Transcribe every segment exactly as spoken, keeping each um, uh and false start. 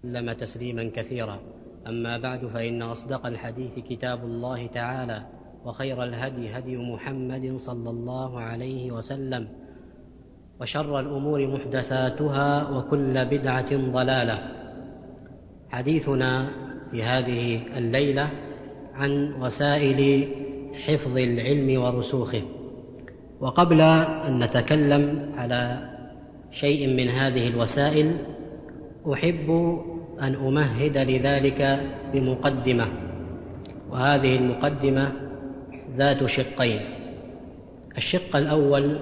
سلم تسليما كثيرا. أما بعد، فإن أصدق الحديث كتاب الله تعالى، وخير الهدي هدي محمد صلى الله عليه وسلم، وشر الأمور محدثاتها، وكل بدعة ضلالة. حديثنا في هذه الليلة عن وسائل حفظ العلم ورسوخه. وقبل أن نتكلم على شيء من هذه الوسائل، أحب أن أمهد لذلك بمقدمة، وهذه المقدمة ذات شقين. الشق الأول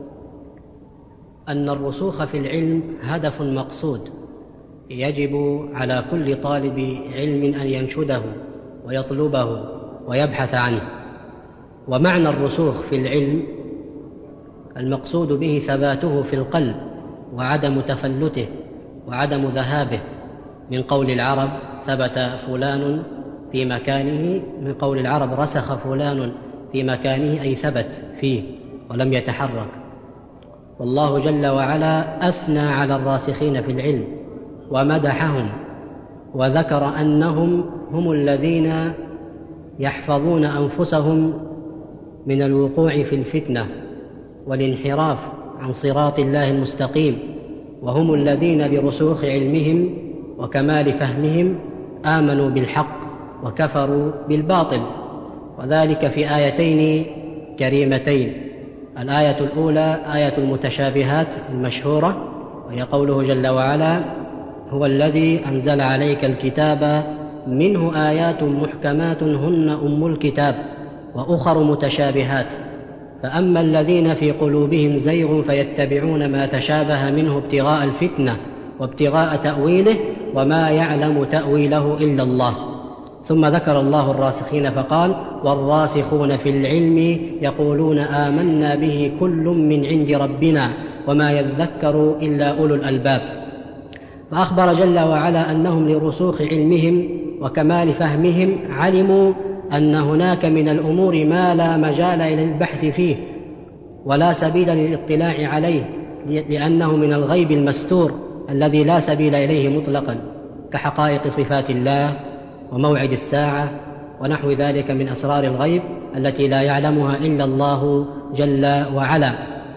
أن الرسوخ في العلم هدف مقصود يجب على كل طالب علم أن ينشده ويطلبه ويبحث عنه. ومعنى الرسوخ في العلم المقصود به ثباته في القلب وعدم تفلته وعدم ذهابه. من قول العرب ثبت فلان في مكانه، من قول العرب رسخ فلان في مكانه، أي ثبت فيه ولم يتحرك. والله جل وعلا أثنى على الراسخين في العلم ومدحهم، وذكر أنهم هم الذين يحفظون أنفسهم من الوقوع في الفتنة والانحراف عن صراط الله المستقيم، وهم الذين لرسوخ علمهم وكمال فهمهم آمنوا بالحق وكفروا بالباطل. وذلك في آيتين كريمتين. الآية الأولى آية المتشابهات المشهورة، وهي قوله جل وعلا: هو الذي أنزل عليك الكتاب منه آيات محكمات هن أم الكتاب وأخر متشابهات، فأما الذين في قلوبهم زيغ فيتبعون ما تشابه منه ابتغاء الفتنة وابتغاء تأويله وما يعلم تأويله إلا الله. ثم ذكر الله الراسخين فقال: والراسخون في العلم يقولون آمنا به كل من عند ربنا وما يذكر إلا أولو الألباب. فأخبر جل وعلا أنهم لرسوخ علمهم وكمال فهمهم علموا أن هناك من الأمور ما لا مجال للبحث فيه ولا سبيل للاطلاع عليه، لأنه من الغيب المستور الذي لا سبيل إليه مطلقا، كحقائق صفات الله وموعد الساعة ونحو ذلك من أسرار الغيب التي لا يعلمها إلا الله جل وعلا.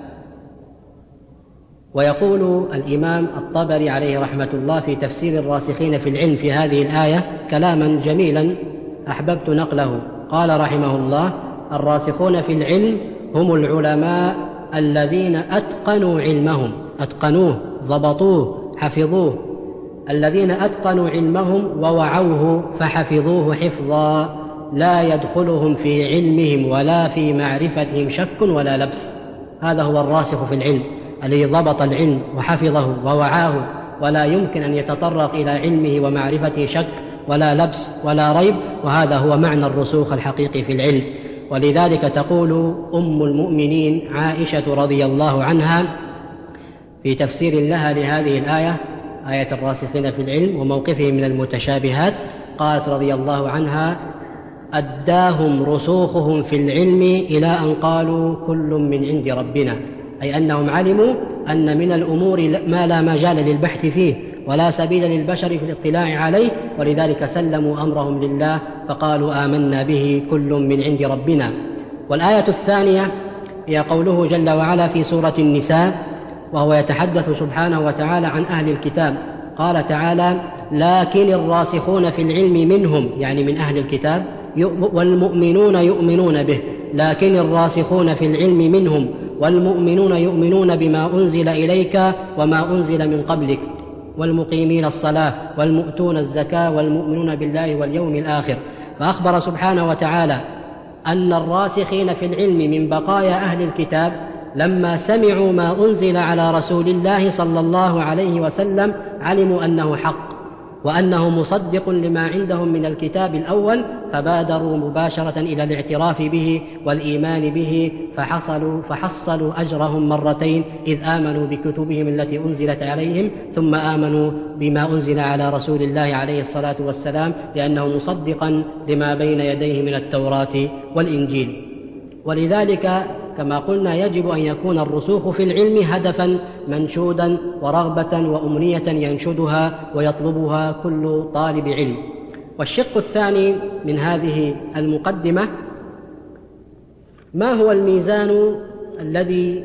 ويقول الإمام الطبري عليه رحمة الله في تفسير الراسخين في العلم في هذه الآية كلاما جميلا أحببت نقله. قال رحمه الله: الراسخون في العلم هم العلماء الذين أتقنوا علمهم، أتقنوه ضبطوه حفظوه، الذين أتقنوا علمهم ووعوه فحفظوه حفظا لا يدخلهم في علمهم ولا في معرفتهم شك ولا لبس. هذا هو الراسخ في العلم الذي ضبط العلم وحفظه ووعاه، ولا يمكن أن يتطرق إلى علمه ومعرفته شك ولا لبس ولا ريب. وهذا هو معنى الرسوخ الحقيقي في العلم. ولذلك تقول أم المؤمنين عائشة رضي الله عنها في تفسير لها لهذه الآية، آية الراسخين في العلم وموقفهم من المتشابهات، قالت رضي الله عنها: أداهم رسوخهم في العلم إلى أن قالوا كل من عند ربنا، أي أنهم علموا أن من الأمور ما لا مجال للبحث فيه ولا سبيل للبشر في الاطلاع عليه، ولذلك سلموا أمرهم لله فقالوا آمنا به كل من عند ربنا. والآية الثانية هي قوله جل وعلا في سورة النساء، وهو يتحدث سبحانه وتعالى عن أهل الكتاب. قال تعالى: لكن الراسخون في العلم منهم، يعني من أهل الكتاب، والمؤمنون يؤمنون به. لكن الراسخون في العلم منهم والمؤمنون يؤمنون بما أنزل إليك وما أنزل من قبلك والمقيمين الصلاة والمؤتون الزكاة والمؤمنون بالله واليوم الآخر. فأخبر سبحانه وتعالى أن الراسخين في العلم من بقايا أهل الكتاب لما سمعوا ما أنزل على رسول الله صلى الله عليه وسلم علموا أنه حق وأنه مصدق لما عندهم من الكتاب الأول، فبادروا مباشرة إلى الاعتراف به والإيمان به، فحصلوا, فحصلوا أجرهم مرتين، إذ آمنوا بكتبهم التي أنزلت عليهم ثم آمنوا بما أنزل على رسول الله عليه الصلاة والسلام، لأنه مصدقا لما بين يديه من التوراة والإنجيل. ولذلك كما قلنا يجب أن يكون الرسوخ في العلم هدفا منشودا ورغبة وأمنية ينشدها ويطلبها كل طالب علم. والشق الثاني من هذه المقدمة: ما هو الميزان الذي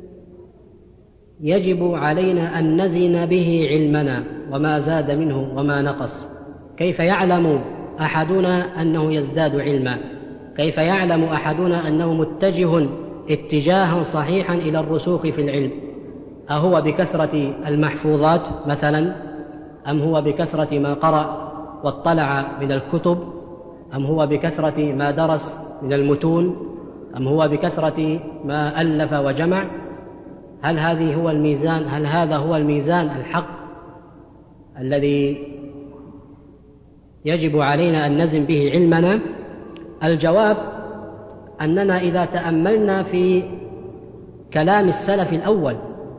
يجب علينا أن نزن به علمنا وما زاد منه وما نقص؟ كيف يعلم أحدنا أنه يزداد علما؟ كيف يعلم أحدنا أنه متجه اتجاها صحيحا إلى الرسوخ في العلم؟ أهو بكثرة المحفوظات مثلا، أم هو بكثرة ما قرأ واطلع من الكتب، أم هو بكثرة ما درس من المتون، أم هو بكثرة ما ألف وجمع؟ هل هذه هو الميزان؟ هل هذا هو الميزان الحق الذي يجب علينا أن نزن به علمنا؟ الجواب أننا إذا تأملنا في كلام السلف الأول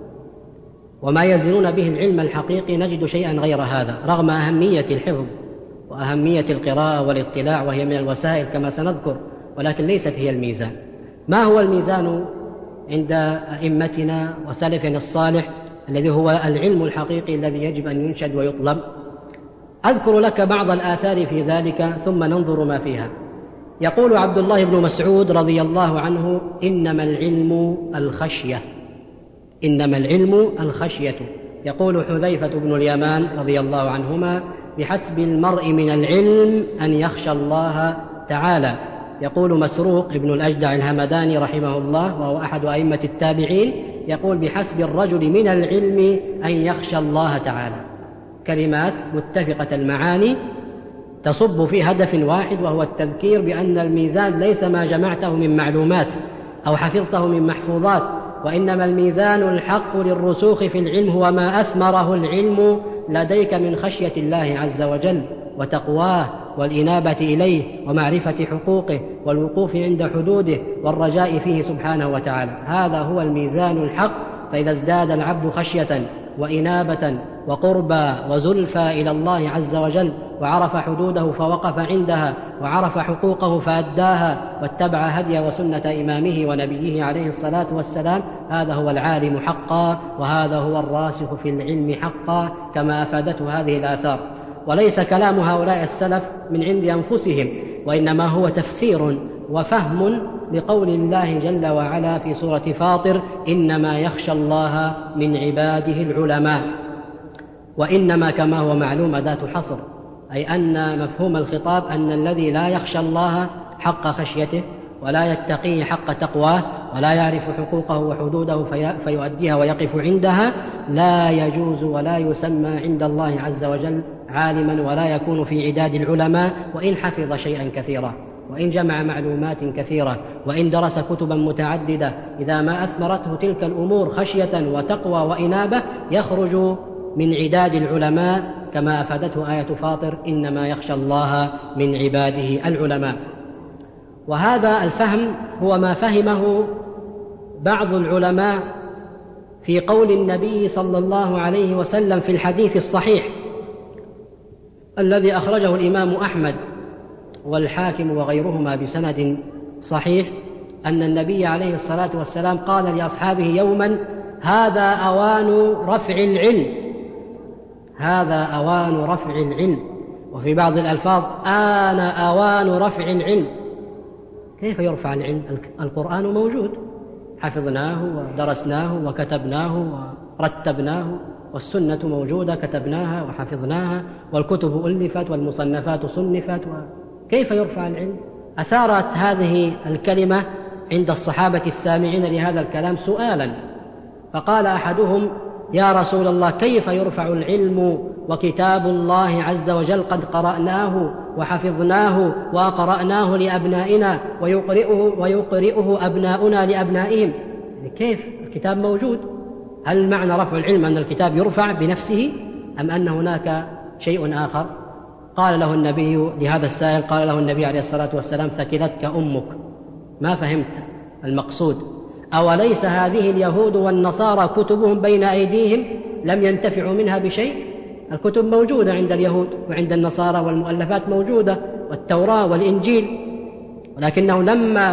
وما يزنون به العلم الحقيقي نجد شيئا غير هذا، رغم أهمية الحفظ وأهمية القراءة والاطلاع، وهي من الوسائل كما سنذكر، ولكن ليست هي الميزان. ما هو الميزان عند أئمتنا وسلفنا الصالح الذي هو العلم الحقيقي الذي يجب أن ينشد ويطلب؟ أذكر لك بعض الآثار في ذلك ثم ننظر ما فيها. يقول عبد الله بن مسعود رضي الله عنه: إنما العلم الخشية، إنما العلم الخشية. يقول حذيفة بن اليمان رضي الله عنهما: بحسب المرء من العلم أن يخشى الله تعالى. يقول مسروق بن الأجدع الهمداني رحمه الله وهو أحد أئمة التابعين، يقول: بحسب الرجل من العلم أن يخشى الله تعالى. كلمات متفقة المعاني تصب في هدف واحد، وهو التذكير بأن الميزان ليس ما جمعته من معلومات أو حفظته من محفوظات، وإنما الميزان الحق للرسوخ في العلم هو ما أثمره العلم لديك من خشية الله عز وجل وتقواه والإنابة إليه ومعرفة حقوقه والوقوف عند حدوده والرجاء فيه سبحانه وتعالى. هذا هو الميزان الحق. فإذا ازداد العبد خشية وإنابة وقربى وزلفى إلى الله عز وجل وعرف حدوده فوقف عندها وعرف حقوقه فأداها واتبع هدي وسنة إمامه ونبيه عليه الصلاة والسلام، هذا هو العالم حقا، وهذا هو الراسخ في العلم حقا، كما أفادته هذه الآثار. وليس كلام هؤلاء السلف من عند أنفسهم، وإنما هو تفسير وفهم لقول الله جل وعلا في سورة فاطر: إنما يخشى الله من عباده العلماء. وإنما كما هو معلوم أداة حصر، أي أن مفهوم الخطاب أن الذي لا يخشى الله حق خشيته ولا يتقيه حق تقواه ولا يعرف حقوقه وحدوده فيؤديها ويقف عندها لا يجوز ولا يسمى عند الله عز وجل عالما، ولا يكون في عداد العلماء وإن حفظ شيئا كثيرا وإن جمع معلومات كثيرة وإن درس كتبا متعددة. إذا ما أثمرته تلك الأمور خشية وتقوى وإنابة يخرج من عداد العلماء، كما أفادته آية فاطر: إنما يخشى الله من عباده العلماء. وهذا الفهم هو ما فهمه بعض العلماء في قول النبي صلى الله عليه وسلم في الحديث الصحيح الذي أخرجه الإمام أحمد والحاكم وغيرهما بسند صحيح، أن النبي عليه الصلاة والسلام قال لأصحابه يوما: هذا أوان رفع العلم، هذا أوان رفع العلم. وفي بعض الألفاظ: آن أوان رفع العلم. كيف يرفع العلم؟ القرآن موجود، حفظناه ودرسناه وكتبناه ورتبناه، والسنة موجودة كتبناها وحفظناها، والكتب ألفت والمصنفات صنفت، كيف يرفع العلم؟ أثارت هذه الكلمة عند الصحابة السامعين لهذا الكلام سؤالا، فقال أحدهم: يا رسول الله، كيف يرفع العلم وكتاب الله عز وجل قد قرأناه وحفظناه وقرأناه لأبنائنا ويقرئه, ويقرئه أبناؤنا لأبنائهم؟ كيف؟ الكتاب موجود. هل معنى رفع العلم أن الكتاب يرفع بنفسه أم أن هناك شيء آخر؟ قال له النبي لهذا السائل، قال له النبي عليه الصلاة والسلام: ثكلتك أمك، ما فهمت المقصود. أوليس هذه اليهود والنصارى كتبهم بين أيديهم لم ينتفعوا منها بشيء؟ الكتب موجودة عند اليهود وعند النصارى، والمؤلفات موجودة، والتوراة والإنجيل، ولكنه لما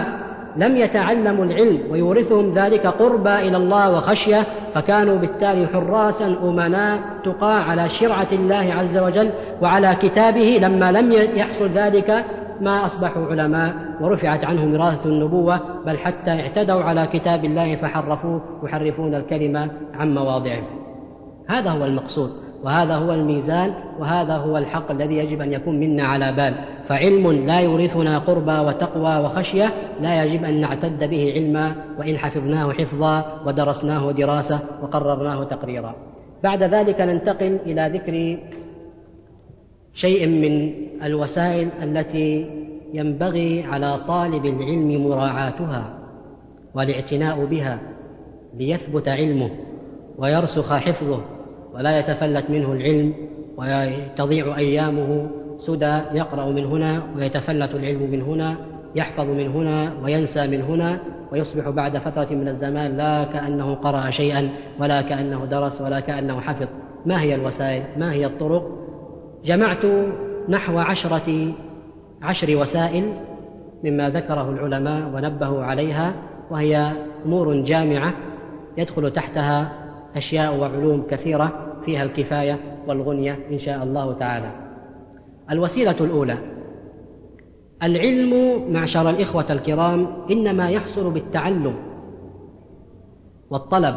لم يتعلموا العلم ويورثهم ذلك قربى إلى الله وخشية، فكانوا بالتالي حراسا أمناء تقى على شرعة الله عز وجل وعلى كتابه. لما لم يحصل ذلك ما أصبحوا علماء ورفعت عنهم وراثة النبوة، بل حتى اعتدوا على كتاب الله فحرفوه يحرفون الكلمة عن مواضعه. هذا هو المقصود، وهذا هو الميزان، وهذا هو الحق الذي يجب أن يكون منا على بال. فعلم لا يورثنا قربى وتقوى وخشية لا يجب أن نعتد به علما، وإن حفظناه حفظا ودرسناه دراسة وقررناه تقريرا. بعد ذلك ننتقل إلى ذكر شيء من الوسائل التي ينبغي على طالب العلم مراعاتها والاعتناء بها ليثبت علمه ويرسخ حفظه ولا يتفلت منه العلم وتضيع أيامه سدى، يقرأ من هنا ويتفلت العلم من هنا، يحفظ من هنا وينسى من هنا، ويصبح بعد فترة من الزمان لا كأنه قرأ شيئا ولا كأنه درس ولا كأنه حفظ. ما هي الوسائل؟ ما هي الطرق؟ جمعت نحو عشرة عشر وسائل مما ذكره العلماء ونبهوا عليها، وهي أمور جامعة يدخل تحتها أشياء وعلوم كثيرة فيها الكفاية والغنية إن شاء الله تعالى. الوسيلة الأولى: العلم معشر الإخوة الكرام إنما يحصل بالتعلم والطلب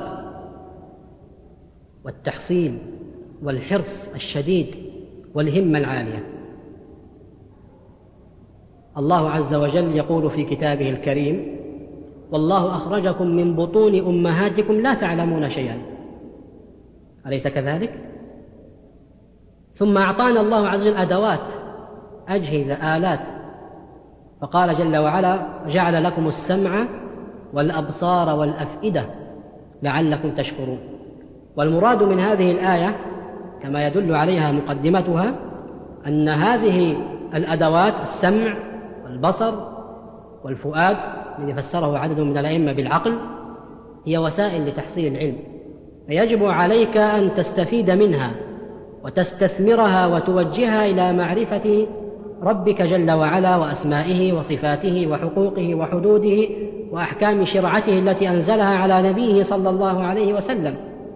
والتحصيل والحرص الشديد والهمة العالية. الله عز وجل يقول في كتابه الكريم: والله أخرجكم من بطون أمهاتكم لا تعلمون شيئا، أليس كذلك؟ ثم أعطانا الله عز وجل أدوات، أجهزة، آلات، فقال جل وعلا: جعل لكم السمع والأبصار والأفئدة لعلكم تشكرون. والمراد من هذه الآية كما يدل عليها مقدمتها أن هذه الأدوات السمع والبصر والفؤاد الذي فسره عدد من الأئمة بالعقل هي وسائل لتحصيل العلم، فيجب عليك أن تستفيد منها وتستثمرها وتوجهها إلى معرفة ربك جل وعلا وأسمائه وصفاته وحقوقه وحدوده وأحكام شرعته التي أنزلها على نبيه صلى الله عليه وسلم.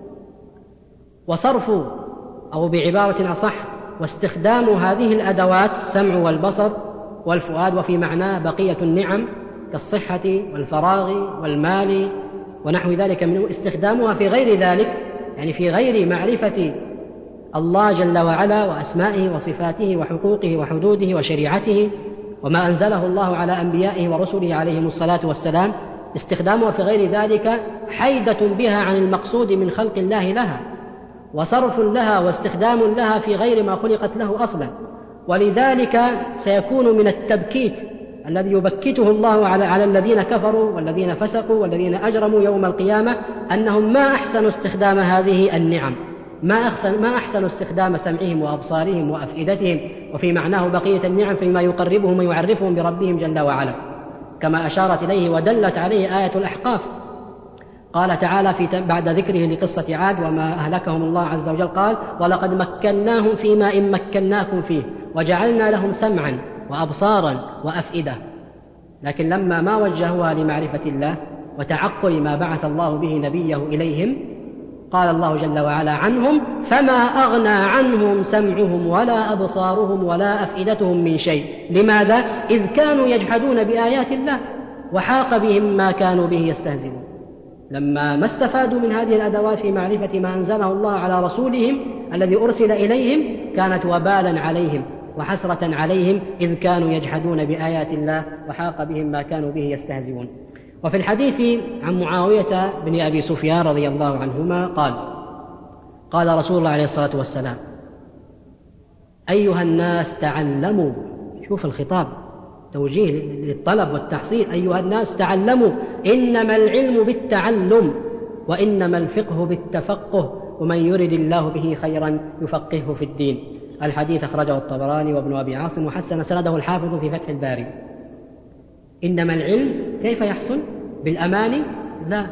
وصرف أو بعبارة أصح واستخدام هذه الأدوات السمع والبصر والفؤاد وفي معناه بقية النعم كالصحة والفراغ والمال ونحو ذلك منه، استخدامها في غير ذلك، يعني في غير معرفة الله جل وعلا وأسمائه وصفاته وحقوقه وحدوده وشريعته وما أنزله الله على أنبيائه ورسله عليهم الصلاة والسلام، استخدامها في غير ذلك حيدة بها عن المقصود من خلق الله لها، وصرف لها واستخدام لها في غير ما خلقت له أصلا. ولذلك سيكون من التبكيت الذي يبكته الله على, على الذين كفروا والذين فسقوا والذين أجرموا يوم القيامة أنهم ما أحسنوا استخدام هذه النعم، ما أحسن, ما أحسنوا استخدام سمعهم وأبصارهم وأفئدتهم وفي معناه بقية النعم فيما يقربهم ويعرفهم بربهم جل وعلا، كما أشارت إليه ودلت عليه آية الأحقاف. قال تعالى في بعد ذكره لقصة عاد وما أهلكهم الله عز وجل قال: ولقد مكناهم فيما إن مكناكم فيه وجعلنا لهم سمعا وأبصارا وأفئدة. لكن لما ما وجهوها لمعرفة الله وتعقل ما بعث الله به نبيه إليهم قال الله جل وعلا عنهم: فما أغنى عنهم سمعهم ولا أبصارهم ولا أفئدتهم من شيء. لماذا؟ إذ كانوا يجحدون بآيات الله وحاق بهم ما كانوا به يستهزئون. لما ما استفادوا من هذه الأدوات في معرفة ما أنزله الله على رسولهم الذي أرسل إليهم كانت وبالا عليهم وحسرة عليهم، إذ كانوا يجحدون بآيات الله وحاق بهم ما كانوا به يستهزئون. وفي الحديث عن معاوية بن أبي سفيان رضي الله عنهما قال: قال رسول الله عليه الصلاة والسلام: أيها الناس تعلموا. شوف الخطاب، توجيه للطلب والتحصيل. أيها الناس تعلموا، إنما العلم بالتعلم وإنما الفقه بالتفقه ومن يرد الله به خيرا يفقهه في الدين. الحديث أخرجه الطبراني وابن أبي عاصم وحسن سنده الحافظ في فتح الباري. إنما العلم كيف يحصل؟ بالأماني؟ لا.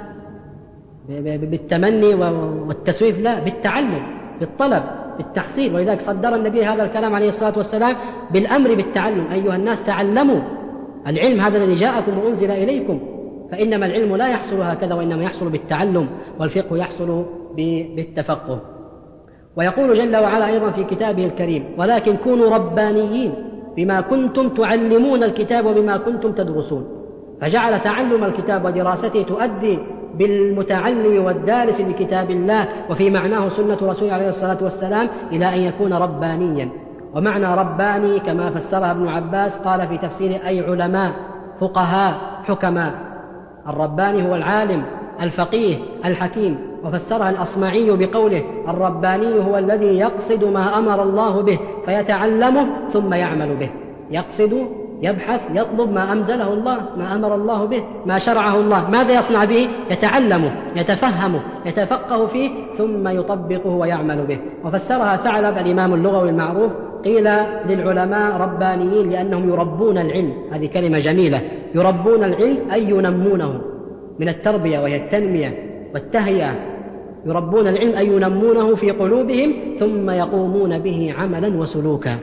بالتمني والتسويف؟ لا. بالتعلم، بالطلب، بالتحصيل. ولذلك صدر النبي هذا الكلام عليه الصلاة والسلام بالأمر بالتعلم: أيها الناس تعلموا. العلم هذا الذي جاءكم وأنزل إليكم، فإنما العلم لا يحصل هكذا، وإنما يحصل بالتعلم، والفقه يحصل بالتفقه. ويقول جل وعلا أيضا في كتابه الكريم: ولكن كونوا ربانيين بما كنتم تعلمون الكتاب وبما كنتم تدرسون. فجعل تعلم الكتاب ودراسته تؤدي بالمتعلم والدارس لكتاب الله وفي معناه سنة رسول عليه الصلاة والسلام إلى أن يكون ربانيا. ومعنى رباني كما فسرها ابن عباس قال في تفسير: أي علماء فقهاء حكماء. الرباني هو العالم الفقيه الحكيم. وفسرها الأصمعي بقوله: الرباني هو الذي يقصد ما أمر الله به فيتعلمه ثم يعمل به. يقصد، يبحث، يطلب ما أنزله الله، ما أمر الله به، ما شرعه الله. ماذا يصنع به؟ يتعلمه، يتفهمه، يتفقه فيه، ثم يطبقه ويعمل به. وفسرها ثعلب الإمام اللغوي المعروف، قيل للعلماء ربانيين لأنهم يربون العلم. هذه كلمة جميلة، يربون العلم أي ينمونه، من التربية وهي التنمية والتهيئة. يربون العلم أي ينمونه في قلوبهم ثم يقومون به عملا وسلوكا.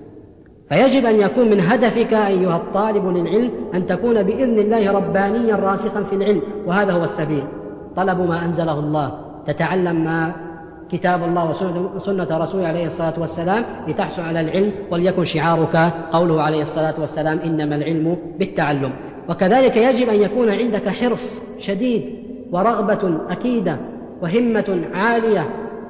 فيجب أن يكون من هدفك أيها الطالب للعلم أن تكون بإذن الله ربانيا راسخا في العلم، وهذا هو السبيل: طلب ما أنزله الله، تتعلم ما كتاب الله وسنة رسوله عليه الصلاة والسلام لتحصل على العلم، وليكن شعارك قوله عليه الصلاة والسلام: إنما العلم بالتعلم. وكذلك يجب أن يكون عندك حرص شديد ورغبة أكيدة وهمة عالية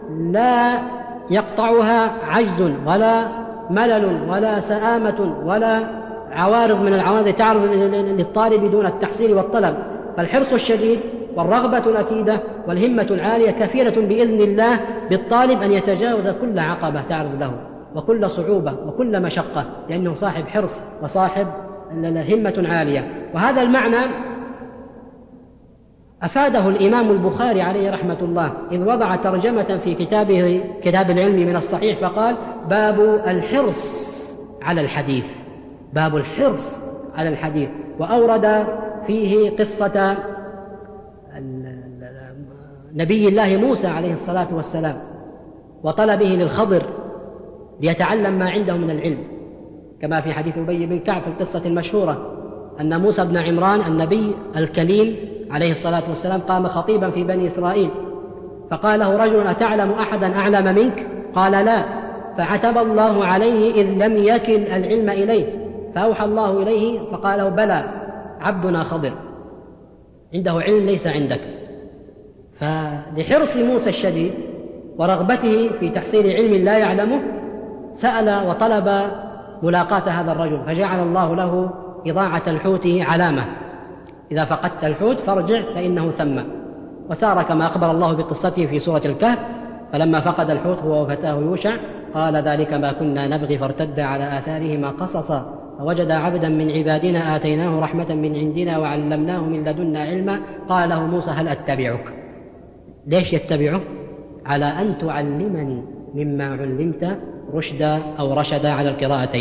لا يقطعها عجز ولا ملل ولا سآمة ولا عوارض من العوارض تعرض للطالب دون التحصيل والطلب. فالحرص الشديد والرغبة الأكيدة والهمة العالية كفيلة بإذن الله بالطالب أن يتجاوز كل عقبة تعرض له وكل صعوبة وكل مشقة، لأنه صاحب حرص وصاحب همة عالية. وهذا المعنى أفاده الإمام البخاري عليه رحمة الله إذ وضع ترجمة في كتابه كتاب العلم من الصحيح فقال: باب الحرص على الحديث. باب الحرص على الحديث. وأورد فيه قصة نبي الله موسى عليه الصلاة والسلام وطلبه للخضر ليتعلم ما عنده من العلم، كما في حديث أبي بن كعب في القصة المشهورة أن موسى بن عمران النبي الكليم عليه الصلاة والسلام قام خطيبا في بني إسرائيل، فقال له رجل: أتعلم أحدا أعلم منك؟ قال: لا. فعتب الله عليه إذ لم يكل العلم إليه، فأوحى الله إليه فقال له: بلى، عبدنا خضر عنده علم ليس عندك. فلحرص موسى الشديد ورغبته في تحصيل علم لا يعلمه سأل وطلب ملاقاة هذا الرجل، فجعل الله له إضاعة الحوت علامة: إذا فقدت الحوت فارجع فإنه ثم. وسار كما أخبر الله بقصته في سورة الكهف: فلما فقد الحوت هو وفتاه يوشع قال: ذلك ما كنا نبغي فارتد على آثارهما قصصا فوجد عبدا من عبادنا آتيناه رحمة من عندنا وعلمناه من لدنا علما قال له موسى: هل أتبعك؟ ليش يتبعه؟ على أن تعلمني مما علمت رشدا أو رشدا على القراءتين.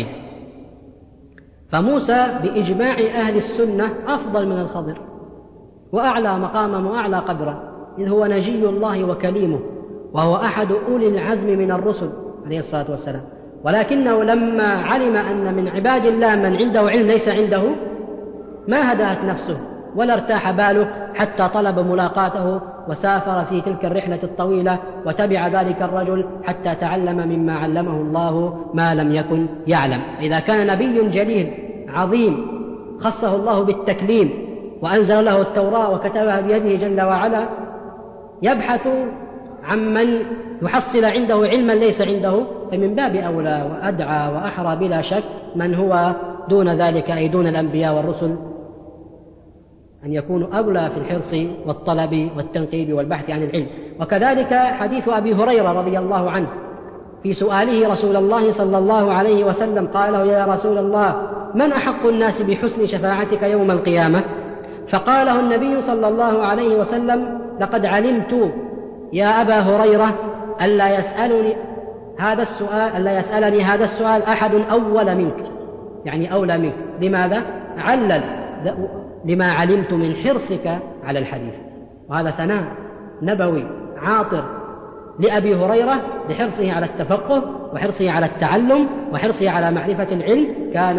فموسى بإجماع أهل السنة أفضل من الخضر وأعلى مقاما وأعلى قدرا، إذ هو نجي الله وكليمه، وهو أحد أولي العزم من الرسل عليه الصلاة والسلام. ولكنه لما علم أن من عباد الله من عنده علم ليس عنده ما هدأت نفسه ولا ارتاح باله حتى طلب ملاقاته وسافر في تلك الرحلة الطويلة وتبع ذلك الرجل حتى تعلم مما علمه الله ما لم يكن يعلم. إذا كان نبي جليل عظيم خصه الله بالتكليم وأنزل له التوراة وكتبها بيده جل وعلا يبحث عمن يحصل عنده علما ليس عنده، فمن باب أولى وأدعى وأحرى بلا شك من هو دون ذلك أي دون الأنبياء والرسل أن يكونوا أولى في الحرص والطلب والتنقيب والبحث عن العلم. وكذلك حديث أبي هريرة رضي الله عنه في سؤاله رسول الله صلى الله عليه وسلم قال له: يا رسول الله، من أحق الناس بحسن شفاعتك يوم القيامة؟ فقاله النبي صلى الله عليه وسلم: لقد علمت يا أبا هريرة ألا يسألني هذا السؤال ألا يسألني هذا السؤال أحد أول منك، يعني أولى منك. لماذا؟ علل لما علمت من حرصك على الحديث. وهذا ثناء نبوي عاطر لأبي هريرة بحرصه على التفقه وحرصه على التعلم وحرصه على معرفة العلم. كان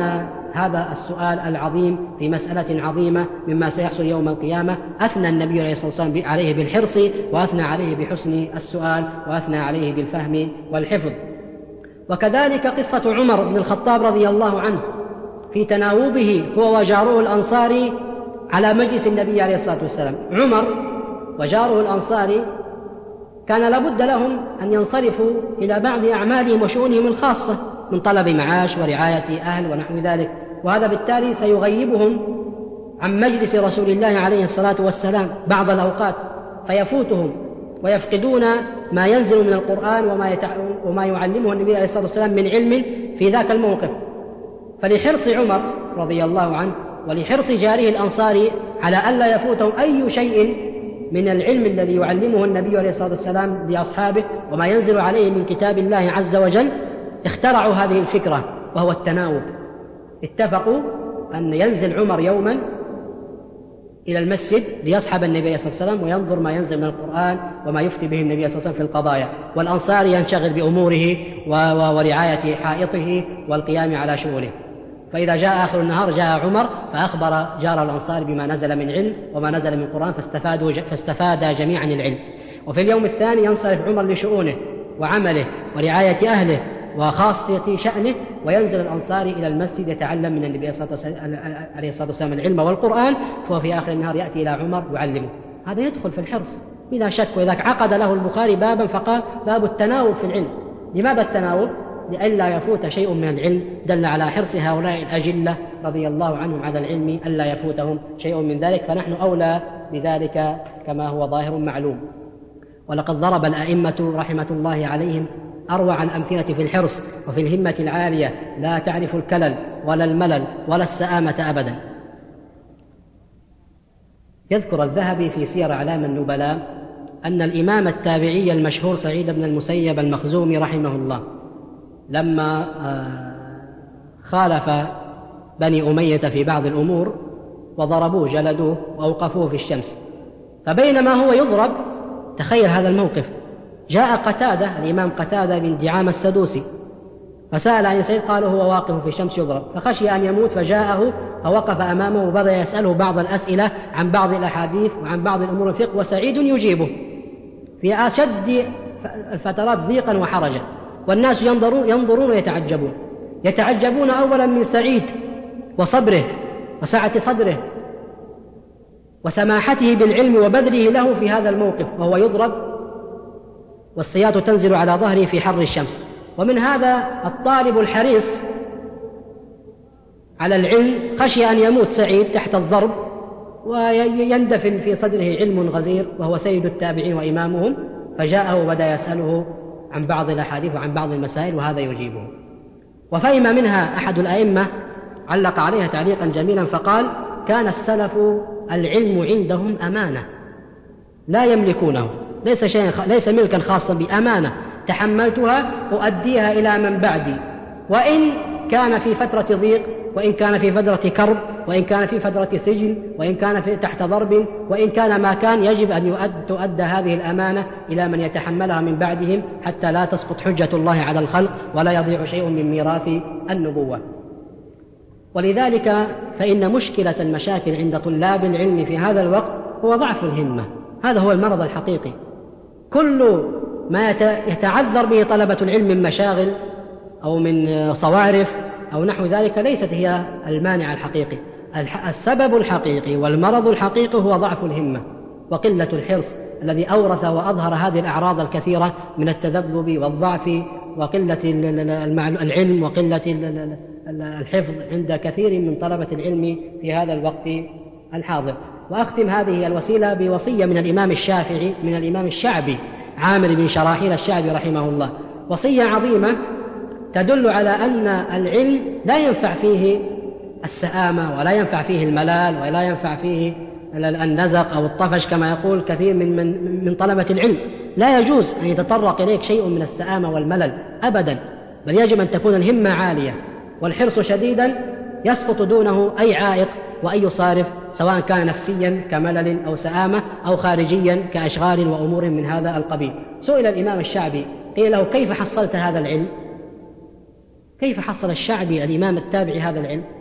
هذا السؤال العظيم في مسألة عظيمة مما سيحصل يوم القيامة. أثنى النبي عليه الصلاة والسلام عليه بالحرص، وأثنى عليه بحسن السؤال، وأثنى عليه بالفهم والحفظ. وكذلك قصة عمر بن الخطاب رضي الله عنه في تناوبه هو وجاره الأنصاري على مجلس النبي عليه الصلاة والسلام. عمر وجاره الأنصاري كان لابد لهم أن ينصرفوا إلى بعض أعمالهم وشؤونهم الخاصة من طلب معاش ورعاية أهل ونحو ذلك، وهذا بالتالي سيغيبهم عن مجلس رسول الله عليه الصلاة والسلام بعض الأوقات، فيفوتهم ويفقدون ما ينزل من القرآن وما, يتع... وما يعلمه النبي عليه الصلاة والسلام من علم في ذاك الموقف. فلحرص عمر رضي الله عنه ولحرص جاره الأنصاري على ألا يفوتهم أي شيء من العلم الذي يعلمه النبي عليه الصلاة والسلام لأصحابه وما ينزل عليه من كتاب الله عز وجل، اخترعوا هذه الفكرة وهو التناوب. اتفقوا أن ينزل عمر يوما إلى المسجد ليصحب النبي عليه الصلاة والسلام وينظر ما ينزل من القرآن وما يفتي به النبي صلى الله عليه وسلم في القضايا، والأنصار ينشغل بأموره ورعاية حائطه والقيام على شؤونه. فإذا جاء آخر النهار جاء عمر فأخبر جار الأنصار بما نزل من علم وما نزل من القرآن، فاستفادوا فاستفاد جميعا العلم. وفي اليوم الثاني ينصرف عمر لشؤونه وعمله ورعاية أهله وخاصة شأنه، وينزل الأنصاري إلى المسجد يتعلم من النبي عليه الصلاة والسلام العلم والقرآن، فهو في آخر النهار يأتي إلى عمر يعلمه. هذا يدخل في الحرص بلا شك. وإذا عقد له البخاري بابا فقال باب التناوب في العلم. لماذا التناوب؟ لئلا يفوت شيء من العلم، دل على حرص هؤلاء الأجلة رضي الله عنهم على العلم ألا يفوتهم شيء من ذلك، فنحن أولى بذلك كما هو ظاهر معلوم. ولقد ضرب الأئمة رحمة الله عليهم أروع الأمثلة في الحرص وفي الهمة العالية، لا تعرف الكلل ولا الملل ولا السآمة أبدا. يذكر الذهبي في سير أعلام النبلاء أن الإمام التابعي المشهور سعيد بن المسيب المخزومي رحمه الله لما خالف بني أمية في بعض الأمور وضربوه جلدوه وأوقفوه في الشمس، فبينما هو يضرب، تخيل هذا الموقف، جاء قتادة الإمام قتادة بن دعامة السدوسي فسأل عن سعيد، قالوا هو واقف في الشمس يضرب، فخشي أن يموت فجاءه فوقف أمامه وبدأ يسأله بعض الأسئلة عن بعض الأحاديث وعن بعض الأمور الفقه، وسعيد يجيبه في أشد الفترات ضيقا وحرجا، والناس ينظرون ينظرون ويتعجبون يتعجبون أولا من سعيد وصبره وسعة صدره وسماحته بالعلم وبذله له في هذا الموقف وهو يضرب والسياط تنزل على ظهره في حر الشمس. ومن هذا الطالب الحريص على العلم خشي أن يموت سعيد تحت الضرب ويندفن في صدره علم غزير وهو سيد التابعين وإمامهم، فجاءه وبدأ يسأله عن بعض الأحاديث وعن بعض المسائل وهذا يجيبه. وفهم منها أحد الأئمة علق عليها تعليقا جميلا فقال: كان السلف العلم عندهم أمانة لا يملكونه، ليس شيئا ليس ملكا خاصا بأمانة تحملتها أؤديها إلى من بعدي، وإن كان في فترة ضيق، وإن كان في فترة كرب، وإن كان في فترة سجن، وإن كان في تحت ضرب، وإن كان ما كان، يجب أن يؤد تؤدى هذه الأمانة إلى من يتحملها من بعدهم حتى لا تسقط حجة الله على الخلق ولا يضيع شيء من ميراث النبوة. ولذلك فإن مشكلة المشاكل عند طلاب العلم في هذا الوقت هو ضعف الهمة، هذا هو المرض الحقيقي. كل ما يتعذر به طلبة العلم من مشاغل أو من صوارف أو نحو ذلك ليست هي المانع الحقيقي. السبب الحقيقي والمرض الحقيقي هو ضعف الهمة وقلة الحرص الذي أورث وأظهر هذه الأعراض الكثيرة من التذبذب والضعف وقلة العلم وقلة الحفظ عند كثير من طلبة العلم في هذا الوقت الحاضر. وأختم هذه الوسيلة بوصية من الإمام الشافعي من الإمام الشعبي عامر بن شراحيل الشعبي رحمه الله، وصية عظيمة تدل على أن العلم لا ينفع فيه السآمة ولا ينفع فيه الملال ولا ينفع فيه النزق أو الطفش كما يقول كثير من, من, من طلبة العلم. لا يجوز أن يتطرق إليك شيء من السآمة والملل أبدا، بل يجب أن تكون الهمة عالية والحرص شديدا يسقط دونه أي عائق وأي صارف، سواء كان نفسيا كملل أو سآمة أو خارجيا كأشغال وأمور من هذا القبيل. سئل الإمام الشعبي قيل له: كيف حصلت هذا العلم؟ كيف حصل الشعبي الإمام التابعي هذا العلم؟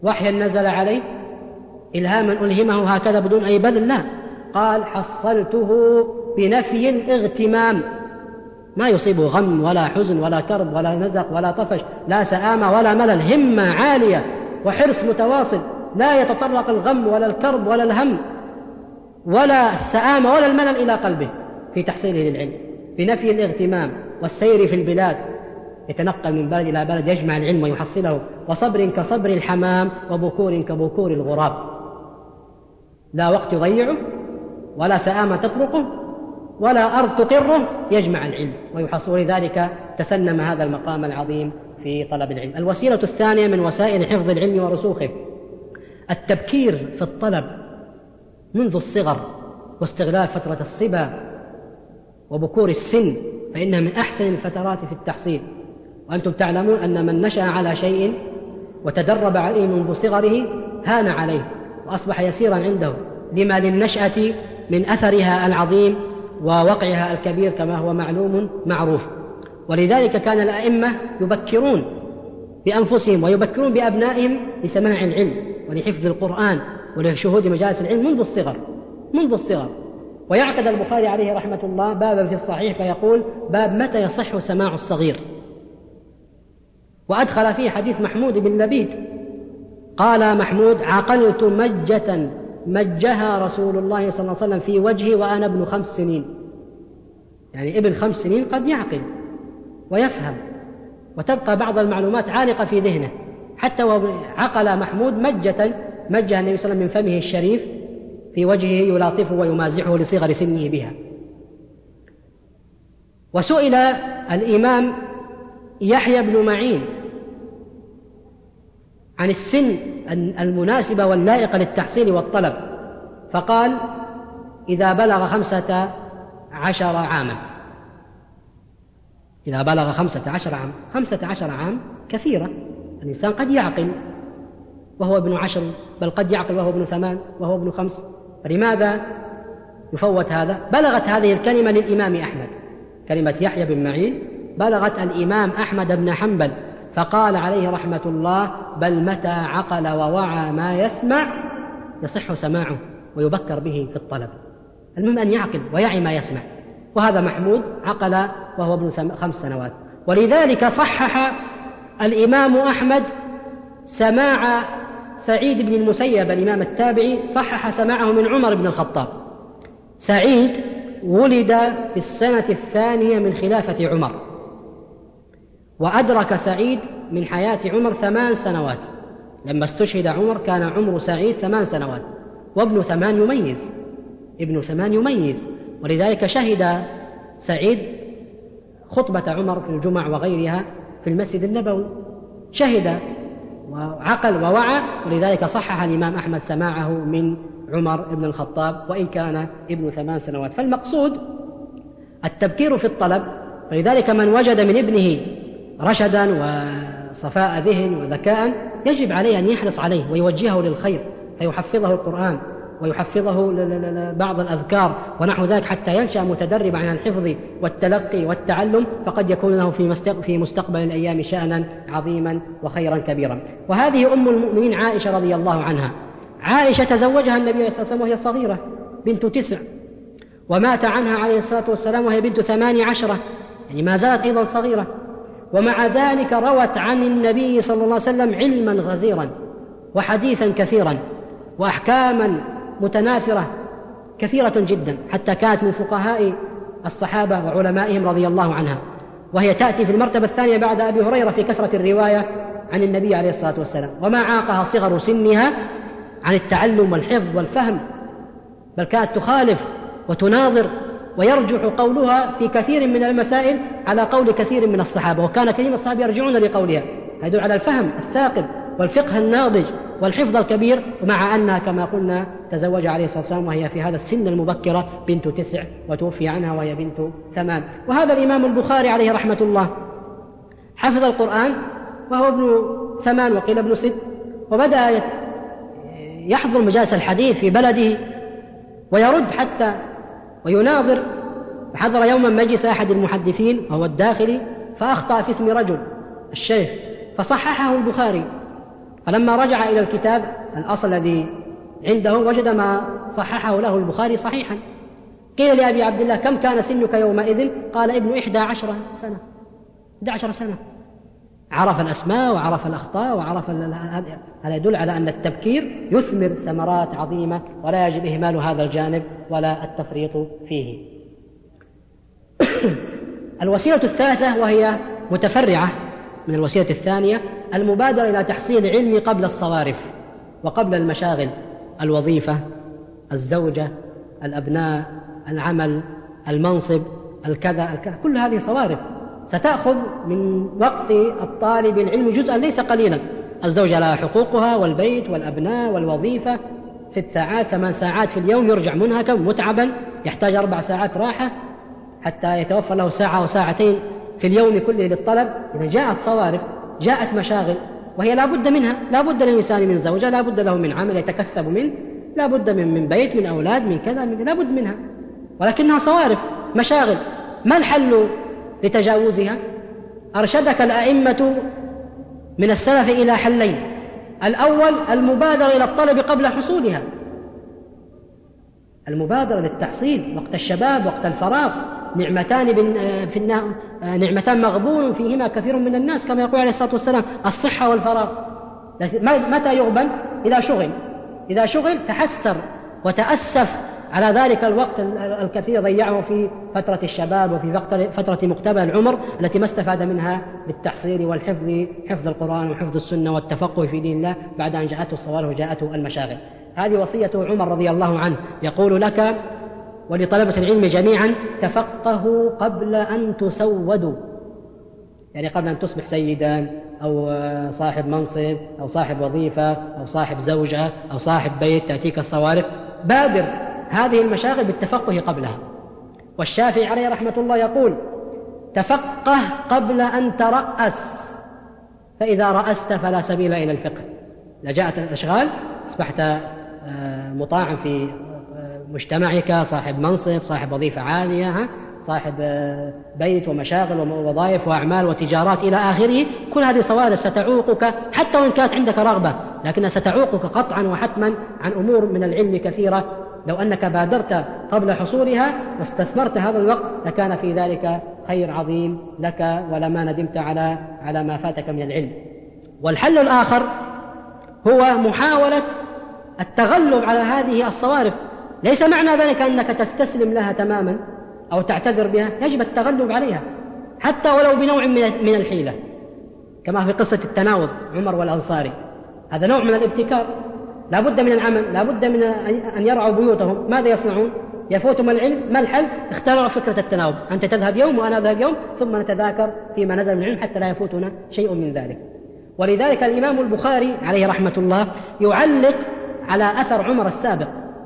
وحيا نزل عليه، إلهاما ألهمه هكذا بدون أي بذل؟ لا، قال حصلته بنفي الاغتمام، ما يصيبه غم ولا حزن ولا كرب ولا نزق ولا طفش، لا سآمة ولا ملل، همة عالية وحرص متواصل، لا يتطرق الغم ولا الكرب ولا الهم ولا السآمة ولا الملل إلى قلبه في تحصيله للعلم، بنفي الاغتمام والسير في البلاد، يتنقل من بلد إلى بلد يجمع العلم ويحصله، وصبر كصبر الحمام وبكور كبكور الغراب، لا وقت يضيعه ولا سآمة تطرقه ولا أرض تقره، يجمع العلم ويحصل. لذلك تسنم هذا المقام العظيم في طلب العلم. الوسيلة الثانية من وسائل حفظ العلم ورسوخه التبكير في الطلب منذ الصغر، واستغلال فترة الصبا وبكور السن، فإنها من أحسن الفترات في التحصيل. وأنتم تعلمون أن من نشأ على شيء وتدرب عليه منذ صغره هان عليه وأصبح يسيرا عنده، لما للنشأة من أثرها العظيم ووقعها الكبير كما هو معلوم معروف. ولذلك كان الأئمة يبكرون بأنفسهم ويبكرون بأبنائهم لسماع العلم ولحفظ القرآن ولشهود مجالس العلم منذ الصغر منذ الصغر. ويعقد البخاري عليه رحمة الله بابا في الصحيح فيقول: باب متى يصح سماع الصغير، وأدخل فيه حديث محمود بن لبيد قال محمود: عقلت مجة مجها رسول الله صلى الله عليه وسلم في وجهي وأنا ابن خمس سنين. يعني ابن خمس سنين قد يعقل ويفهم وتبقى بعض المعلومات عالقة في ذهنه، حتى وعقل محمود مجة مجها النبي صلى الله عليه وسلم من فمه الشريف في وجهه يلاطفه ويمازحه لصغر سنه بها. وسئل الإمام يحيى بن معين عن السن المناسبة واللائقة للتحصيل والطلب، فقال: إذا بلغ خمسة عشر عاما. إذا بلغ خمسة عشر عام خمسة عشر عام كثيرة، الإنسان قد يعقل وهو ابن عشر، بل قد يعقل وهو ابن ثمان وهو ابن خمس، فلماذا يفوت هذا؟ بلغت هذه الكلمة للإمام أحمد، كلمة يحيى بن معين بلغت الإمام أحمد بن حنبل، فقال عليه رحمة الله: بل متى عقل ووعى ما يسمع يصح سماعه ويبكر به في الطلب. المهم أن يعقل ويعي ما يسمع. وهذا محمود عقل وهو ابن خمس سنوات. ولذلك صحح الإمام أحمد سماع سعيد بن المسيب الإمام التابعي، صحح سماعه من عمر بن الخطاب. سعيد ولد في السنة الثانية من خلافة عمر، وأدرك سعيد من حياة عمر ثمان سنوات. لما استشهد عمر كان عمر سعيد ثمان سنوات، وابن ثمان يميز ابن ثمان يميز ولذلك شهد سعيد خطبة عمر في الجمع وغيرها في المسجد النبوي، شهد وعقل ووعى، ولذلك صحح الإمام أحمد سماعه من عمر بن الخطاب وإن كان ابن ثمان سنوات. فالمقصود التبكير في الطلب. فلذلك من وجد من ابنه رشدا وصفاء ذهن وذكاء يجب عليه أن يحرص عليه ويوجهه للخير، فيحفظه القرآن ويحفظه بعض الأذكار ونحو ذلك، حتى ينشأ متدربا عن الحفظ والتلقي والتعلم، فقد يكون له في مستقبل الأيام شأنا عظيما وخيرا كبيرا. وهذه أم المؤمنين عائشة رضي الله عنها. عائشة تزوجها النبي صلى الله عليه وسلم وهي صغيرة بنت تسع، ومات عنها عليه الصلاة والسلام وهي بنت ثمان عشرة، يعني ما زالت أيضا صغيرة. ومع ذلك روت عن النبي صلى الله عليه وسلم علما غزيرا وحديثا كثيرا وأحكاما متناثرة كثيرة جدا، حتى كانت من فقهاء الصحابة وعلمائهم رضي الله عنها، وهي تأتي في المرتبة الثانية بعد أبي هريرة في كثرة الرواية عن النبي عليه الصلاة والسلام. وما عاقها صغر سنها عن التعلم والحفظ والفهم، بل كانت تخالف وتناظر ويرجح قولها في كثير من المسائل على قول كثير من الصحابة، وكان كثير من الصحابة يرجعون لقولها. هذا يدل على الفهم الثاقب والفقه الناضج والحفظ الكبير، ومع أنها كما قلنا تزوج عليه الصلاة والسلام وهي في هذا السن المبكرة بنت تسع، وتوفي عنها وهي بنت ثمان. وهذا الإمام البخاري عليه رحمة الله حفظ القرآن وهو ابن ثمان وقيل ابن ست، وبدأ يحضر مجالس الحديث في بلده ويرد حتى ويناظر. فحضر يوما مجلس أحد المحدثين وهو الداخلي، فأخطأ في اسم رجل الشيخ، فصححه البخاري فلما رجع إلى الكتاب الأصل الذي عنده وجد ما صححه له البخاري صحيحا. قيل لأبي عبد الله: كم كان سنك يومئذ؟ قال: ابن إحدى عشرة سنة. إحدى عشرة سنة. عرف الأسماء وعرف الأخطاء وعرف. هذا يدل على أن التبكير يثمر ثمرات عظيمة، ولا يجب إهمال هذا الجانب ولا التفريط فيه. الوسيلة الثالثة وهي متفرعة من الوسيلة الثانية، المبادرة إلى تحصيل العلم قبل الصوارف وقبل المشاغل، الوظيفة، الزوجة، الأبناء، العمل، المنصب، الكذا الكذا، كل هذه صوارف ستأخذ من وقت الطالب العلم جزءا ليس قليلا. الزوجة لها حقوقها، والبيت والأبناء والوظيفة، ست ساعات ثمان ساعات في اليوم، يرجع منهكا متعبا، يحتاج أربع ساعات راحة حتى يتوفر له ساعة أو ساعتين في اليوم كله للطلب. إذا جاءت صوارف، جاءت مشاغل، وهي لا بد منها، لا بد للإنسان من زوجة، لا بد له من عمل يتكسب منه، لا بد من, من بيت، من أولاد، من كذا، من لا بد منها، ولكنها صوارف مشاغل. ما الحل لتجاوزها؟ أرشدك الأئمة من السلف إلى حلين. الأول المبادرة إلى الطلب قبل حصولها، المبادرة للتحصيل وقت الشباب، وقت الفراغ، نعمتان في النار، نعمتان مغبون فيهما كثير من الناس، كما يقول عليه الصلاة والسلام: الصحة والفراغ. متى يغبن؟ إذا شغل. إذا شغل تحسر وتأسف على ذلك الوقت الكثير ضيعه في فترة الشباب وفي فترة مقتبل العمر التي ما استفاد منها بالتحصيل والحفظ، حفظ القرآن وحفظ السنة والتفقه في دين الله، بعد أن جاءته الصوارف وجاءته المشاغل. هذه وصية عمر رضي الله عنه، يقول لك ولطلبة العلم جميعا: تفقهوا قبل أن تسودوا، يعني قبل أن تصبح سيدا أو صاحب منصب أو صاحب وظيفة أو صاحب زوجة أو صاحب بيت تأتيك الصوارف، بادر هذه المشاغل بالتفقه قبلها. والشافعي عليه رحمة الله يقول: تفقه قبل أن ترأس، فإذا رأست فلا سبيل إلى الفقه. إذا جاءت الأشغال أصبحت مطاعا في مجتمعك، صاحب منصب، صاحب وظيفة عالية، صاحب بيت ومشاغل ووظائف وأعمال وتجارات إلى آخره، كل هذه صوارف ستعوقك حتى وإن كانت عندك رغبة، لكنها ستعوقك قطعا وحتما عن أمور من العلم كثيرة. لو أنك بادرت قبل حصولها واستثمرت هذا الوقت لكان في ذلك خير عظيم لك، ولما ندمت على على ما فاتك من العلم. والحل الآخر هو محاولة التغلب على هذه الصوارف. ليس معنى ذلك أنك تستسلم لها تماما أو تعتذر بها، يجب التغلب عليها حتى ولو بنوع من الحيلة، كما في قصة التناوب عمر والأنصاري، هذا نوع من الابتكار. لا بد من العمل، لا بد من أن يرعوا بيوتهم. ماذا يصنعون؟ يفوتهم العلم. ما الحل؟ اخترعوا فكرة التناوب، أنت تذهب يوم وأنا أذهب يوم، ثم نتذاكر فيما نزل من العلم حتى لا يفوتنا شيء من ذلك. ولذلك الإمام البخاري عليه رحمة الله يعلق على أثر عمر السابق: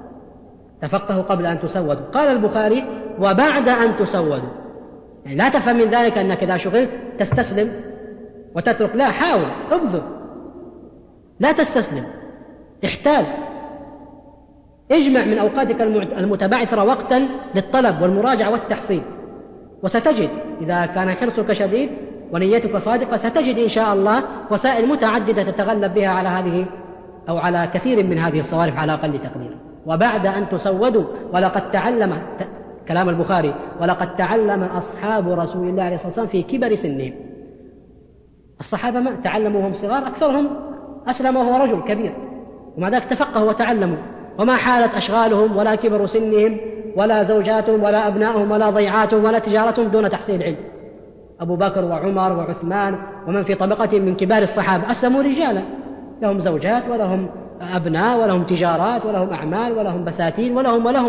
تفقهوا قبل أن تسودوا. قال البخاري: وبعد أن تسودوا، يعني لا تفهم من ذلك أنك إذا شغلت تستسلم وتترك، لا، حاول، ابذل، لا تستسلم، احتال، اجمع من أوقاتك المتبعثرة وقتا للطلب والمراجعة والتحصيل، وستجد إذا كان حرصك شديد ونيتك صادقة ستجد إن شاء الله وسائل متعددة تتغلب بها على هذه أو على كثير من هذه الصوارف على أقل تقدير. وبعد أن تسودوا، ولقد تعلم، كلام البخاري، ولقد تعلم أصحاب رسول الله عليه الصلاة والسلام في كبر سنهم. الصحابة ما تعلموا وهم صغار، أكثرهم أسلم وهو رجل كبير، ومع ذلك تفقهوا وتعلموا، وما حالت أشغالهم ولا كبر سنهم ولا زوجاتهم ولا أبنائهم ولا ضيعاتهم ولا تجارتهم دون تحصيل علم. أبو بكر وعمر وعثمان ومن في طبقة من كبار الصحابة أسلموا رجالا، لهم زوجات ولهم أبناء ولهم تجارات ولهم أعمال ولهم بساتين ولهم ولهم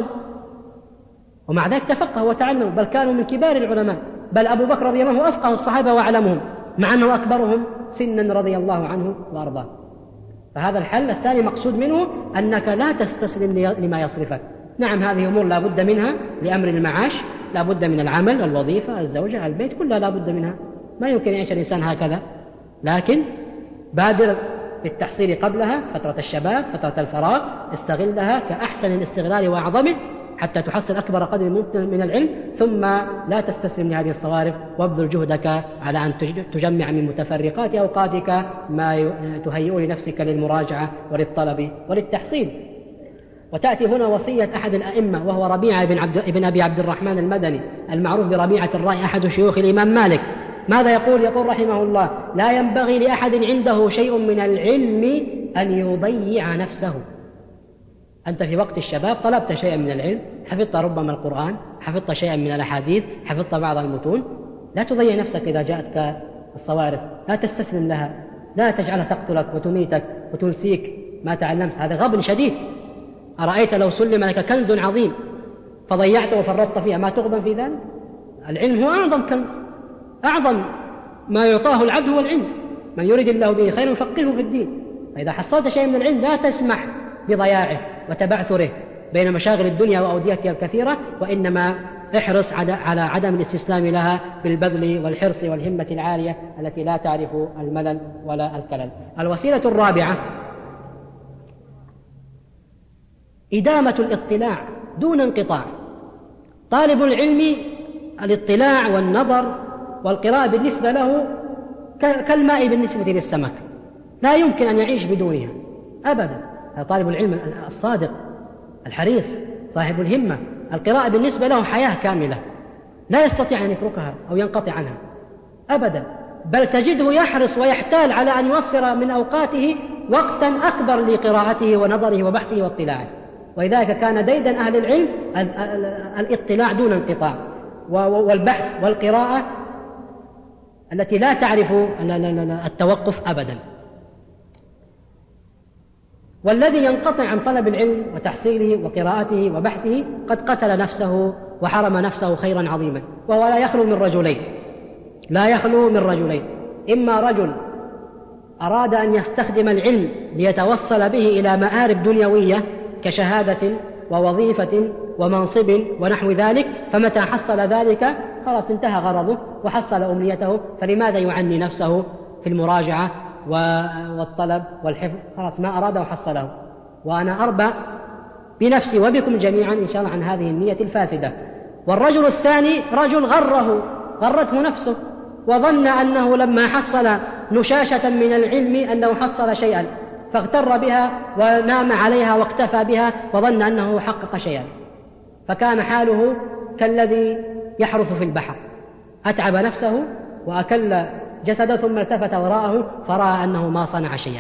ومع ذلك تفقهوا وتعلموا، بل كانوا من كبار العلماء. بل أبو بكر رضي الله عنه أفقه الصحابة وأعلمهم، مع أنه أكبرهم سنا رضي الله عنه وأرضاه. فهذا الحل الثاني مقصود منه أنك لا تستسلم لما يصرفك. نعم، هذه أمور لا بد منها لأمر المعاش، لا بد من العمل، الوظيفة، الزوجة، البيت، كلها لا بد منها، ما يمكن يعيش الإنسان هكذا. لكن بادر بالتحصيل قبلها، فترة الشباب، فترة الفراغ، استغلها كأحسن الاستغلال وأعظمه، حتى تحصل أكبر قدر ممكن من العلم، ثم لا تستسلم لهذه الصوارف، وابذل جهدك على أن تجمع من متفرقات أوقاتك ما تهيئ لنفسك للمراجعة وللطلب وللتحصيل. وتأتي هنا وصية أحد الأئمة وهو ربيعة بن, عبد بن أبي عبد الرحمن المدني المعروف بربيعة الرأي، أحد شيوخ الإمام مالك. ماذا يقول؟ يقول رحمه الله: لا ينبغي لأحد عنده شيء من العلم أن يضيع نفسه. أنت في وقت الشباب طلبت شيئا من العلم، حفظت ربما القرآن، حفظت شيئا من الأحاديث، حفظت بعض المتون، لا تضيع نفسك إذا جاءتك الصوارف، لا تستسلم لها، لا تجعلها تقتلك وتميتك وتنسيك ما تعلمت. هذا غبن شديد. أرأيت لو سلم لك كنز عظيم فضيعته وفرطت فيها، ما تغبن في ذلك؟ العلم هو أعظم كنز، أعظم ما يعطاه العبد هو العلم. من يريد الله به خيرا يفقهه في الدين. فإذا حصلت شيء من العلم لا تسمح بضياعه وتبعثره بين مشاغل الدنيا وأوديتها الكثيرة، وإنما احرص على عدم الاستسلام لها بالبذل والحرص والهمة العالية التي لا تعرف الملل ولا الكلل. الوسيلة الرابعة إدامة الاطلاع دون انقطاع. طالب العلم الاطلاع والنظر والقراءة بالنسبة له كالماء بالنسبة للسمك، لا يمكن أن يعيش بدونها أبدا. طالب العلم الصادق الحريص صاحب الهمة، القراءة بالنسبة له حياة كاملة، لا يستطيع أن يتركها أو ينقطع عنها أبدا، بل تجده يحرص ويحتال على أن يوفر من أوقاته وقتا أكبر لقراءته ونظره وبحثه واطلاعه. ولذلك كان ديدا أهل العلم الاطلاع دون انقطاع، والبحث والقراءة التي لا تعرف التوقف أبدا. والذي ينقطع عن طلب العلم وتحصيله وقراءته وبحثه قد قتل نفسه وحرم نفسه خيرا عظيما. وهو لا يخلو من رجلين، لا يخلو من رجلين: إما رجل أراد أن يستخدم العلم ليتوصل به إلى مآرب دنيوية كشهادة ووظيفة ومنصب ونحو ذلك، فمتى حصل ذلك خلاص انتهى غرضه وحصل أمنيته، فلماذا يعني نفسه في المراجعة والطلب والحفظ؟ خلاص ما أراد وحصله. وأنا أربى بنفسي وبكم جميعا إن شاء الله عن هذه النية الفاسدة. والرجل الثاني رجل غره غرته نفسه، وظن أنه لما حصل نشاشة من العلم أنه حصل شيئا، فاغتر بها ونام عليها واكتفى بها وظن أنه حقق شيئا، فكان حاله كالذي يحرث في البحر، أتعب نفسه وأكل جسده ثم التفت وراءه فرأى أنه ما صنع شيئا.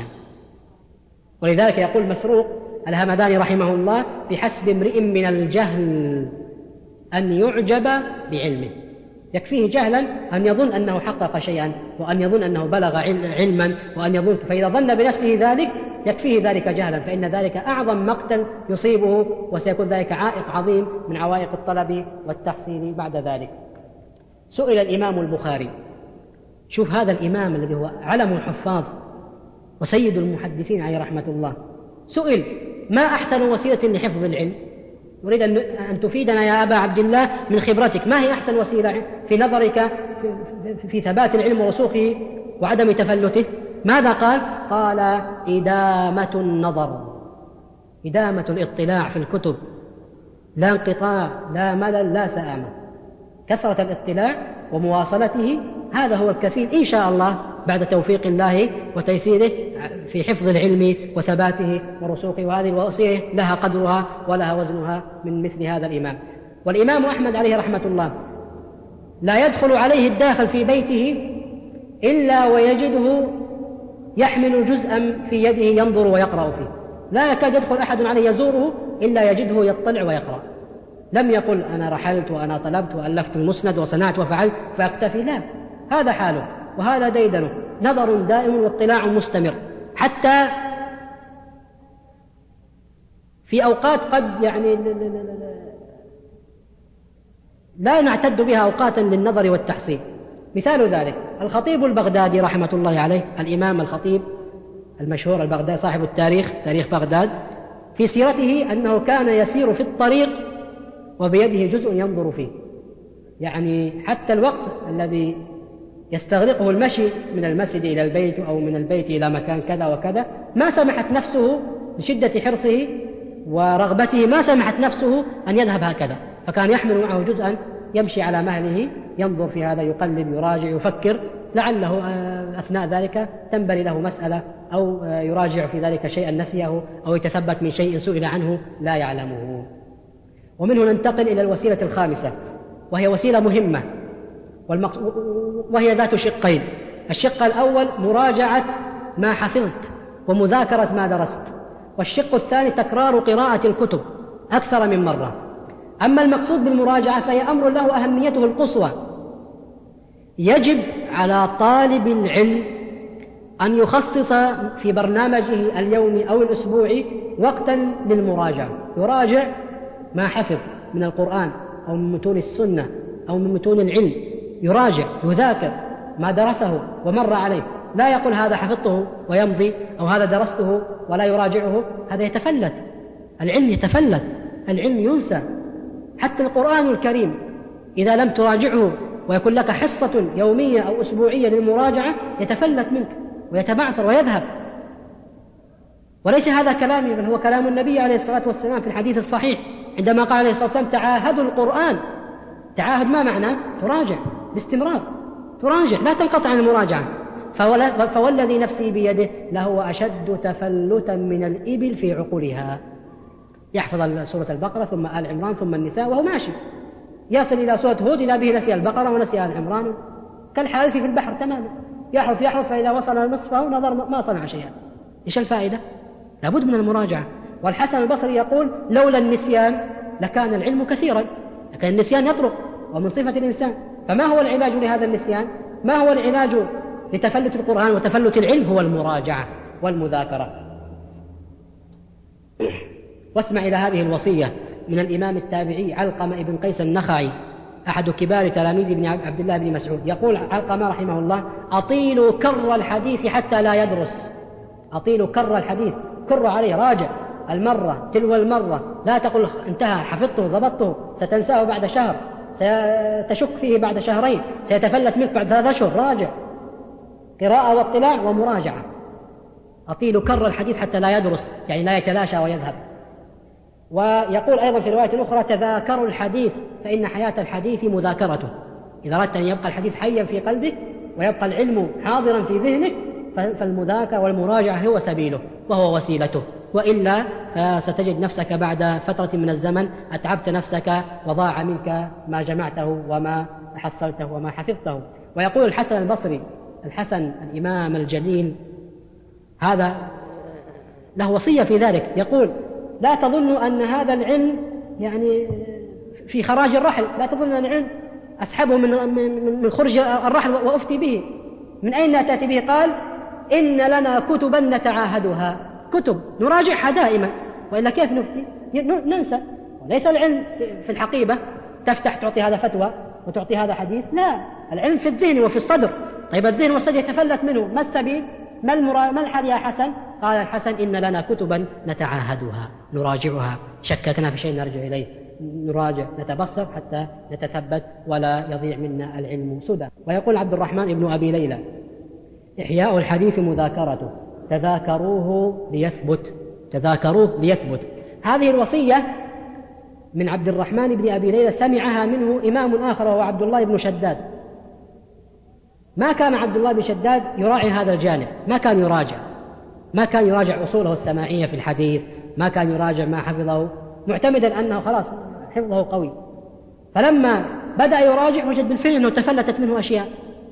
ولذلك يقول مسروق الهمداني رحمه الله: بحسب امرئ من الجهل أن يعجب بعلمه. يكفيه جهلا أن يظن أنه حقق شيئا وأن يظن أنه بلغ علما وأن يظن، فإذا ظن بنفسه ذلك يكفيه ذلك جهلا، فإن ذلك أعظم مقتل يصيبه، وسيكون ذلك عائق عظيم من عوائق الطلب والتحصيل بعد ذلك. سئل الإمام البخاري، شوف هذا الإمام الذي هو علم الحفاظ وسيد المحدثين عليه رحمة الله، سئل: ما أحسن وسيلة لحفظ العلم؟ نريد أن تفيدنا يا أبا عبد الله من خبرتك، ما هي أحسن وسيلة في نظرك في, في ثبات العلم ورسوخه وعدم تفلته؟ ماذا قال؟ قال: إدامة النظر، إدامة الاطلاع في الكتب، لا انقطاع، لا ملل، لا سآمة. كثرة الاطلاع ومواصلته هذا هو الكفيل إن شاء الله بعد توفيق الله وتيسيره في حفظ العلم وثباته ورسوخه. وهذه الوصية لها قدرها ولها وزنها من مثل هذا الإمام. والإمام أحمد عليه رحمة الله لا يدخل عليه الداخل في بيته إلا ويجده يحمل جزءا في يده ينظر ويقرأ فيه، لا يكاد يدخل أحد عليه يزوره إلا يجده يطلع ويقرأ. لم يقل أنا رحلت وأنا طلبت وألفت المسند وصنعت وفعلت فأكتفي، لا، هذا حاله وهذا ديدنه، نظر دائم واطلاع مستمر، حتى في أوقات قد يعني لا نعتد بها أوقاتا للنظر والتحصيل. مثال ذلك الخطيب البغدادي رحمة الله عليه، الإمام الخطيب المشهور البغدادي صاحب التاريخ، تاريخ بغداد، في سيرته أنه كان يسير في الطريق وبيده جزء ينظر فيه، يعني حتى الوقت الذي يستغرقه المشي من المسجد إلى البيت أو من البيت إلى مكان كذا وكذا ما سمحت نفسه بشدة حرصه ورغبته ما سمحت نفسه أن يذهب هكذا، فكان يحمل معه جزءا يمشي على مهله، ينظر في هذا، يقلب، يراجع، يفكر، لعله أثناء ذلك تنبري له مسألة أو يراجع في ذلك شيئا نسيه أو يتثبت من شيء سئل عنه لا يعلمه. ومنه ننتقل إلى الوسيلة الخامسة، وهي وسيلة مهمة وهي ذات شقين. الشق الأول مراجعة ما حفظت ومذاكرة ما درست، والشق الثاني تكرار قراءة الكتب أكثر من مرة. أما المقصود بالمراجعة فهي أمر له أهميته القصوى. يجب على طالب العلم أن يخصص في برنامجه اليومي أو الأسبوعي وقتا للمراجعة، يراجع ما حفظ من القرآن أو من متون السنة أو من متون العلم، يراجع يذاكر ما درسه ومر عليه، لا يقول هذا حفظته ويمضي أو هذا درسته ولا يراجعه، هذا يتفلت، العلم يتفلت، العلم ينسى. حتى القرآن الكريم إذا لم تراجعه ويكون لك حصة يومية أو أسبوعية للمراجعة يتفلت منك ويتبعثر ويذهب. وليس هذا كلامي، بل هو كلام النبي عليه الصلاة والسلام في الحديث الصحيح عندما قال عليه الصلاة والسلام تعاهدوا القرآن. تعاهد ما معناه؟ تراجع باستمرار، تراجع لا تنقطع عن المراجعة. فوالذي نفسي بيده لهو أشد تفلتا من الإبل في عقولها. يحفظ سورة البقرة ثم آل عمران ثم النساء وهو ماشي، يصل إلى سورة هود إلى به نسي البقرة ونسي آل عمران، كالحارث في البحر تماما، يحرف يحرف فإذا وصل نصفه نظر ما صنع شيئا. إيش الفائدة؟ لابد من المراجعة. والحسن البصري يقول لولا النسيان لكان العلم كثيرا، لكن النسيان يطرق ومن صفة الإنسان. فما هو العلاج لهذا النسيان؟ ما هو العلاج لتفلت القرآن وتفلت العلم؟ هو المراجعة والمذاكرة. واسمع إلى هذه الوصية من الإمام التابعي علقمة بن قيس النخعي أحد كبار تلاميذ ابن عبد الله بن مسعود. يقول علقمة رحمه الله أطيلوا كر الحديث حتى لا يدرس. أطيلوا كر الحديث، كر عليه، راجع المرة تلو المرة، لا تقل انتهى حفظته ضبطته ستنساه بعد شهر، ستشك فيه بعد شهرين، سيتفلت منك بعد ثلاثة أشهر. راجع، قراءة واطلاع ومراجعة. أطيلوا كر الحديث حتى لا يدرس، يعني لا يتلاشى ويذهب. ويقول أيضا في رواية أخرى تذاكروا الحديث فإن حياة الحديث مذاكرته. إذا أردت أن يبقى الحديث حيا في قلبك ويبقى العلم حاضرا في ذهنك فالمذاكرة والمراجعة هو سبيله وهو وسيلته، وإلا ستجد نفسك بعد فترة من الزمن أتعبت نفسك وضاع منك ما جمعته وما حصلته وما حفظته. ويقول الحسن البصري، الحسن الإمام الجليل هذا له وصية في ذلك، يقول لا تظنوا أن هذا العلم يعني في خراج الرحل، لا تظن أن العلم أسحبه من من من خرج الرحل وأفتي به. من أين تأتي به؟ قال إن لنا كتبا نتعاهدها، كتب نراجعها دائما، وإلا كيف نفتي؟ ننسى. وليس العلم في الحقيبة تفتح تعطي هذا فتوى وتعطي هذا حديث، لا، العلم في الذهن وفي الصدر. طيب الذهن والصدر يتفلت منه، ما السبيل؟ ما المرا... ما الحل يا حسن؟ قال الحسن إن لنا كتبا نتعاهدها نراجعها، شككنا في شيء نرجع إليه، نراجع نتبصر حتى نتثبت ولا يضيع منا العلم سدى. ويقول عبد الرحمن ابن أبي ليلى إحياء الحديث مذاكرته، تذاكروه ليثبت، تذاكروه ليثبت. هذه الوصية من عبد الرحمن بن أبي ليلى سمعها منه إمام آخر وهو عبد الله بن شداد. ما كان عبد الله بن شداد يراعي هذا الجانب، ما كان يراجع، ما كان يراجع أصوله السماعية في الحديث، ما كان يراجع ما حفظه، معتمدا أنه خلاص حفظه قوي. فلما بدأ يراجع وجد بالفعل أنه تفلتت منه أشياء،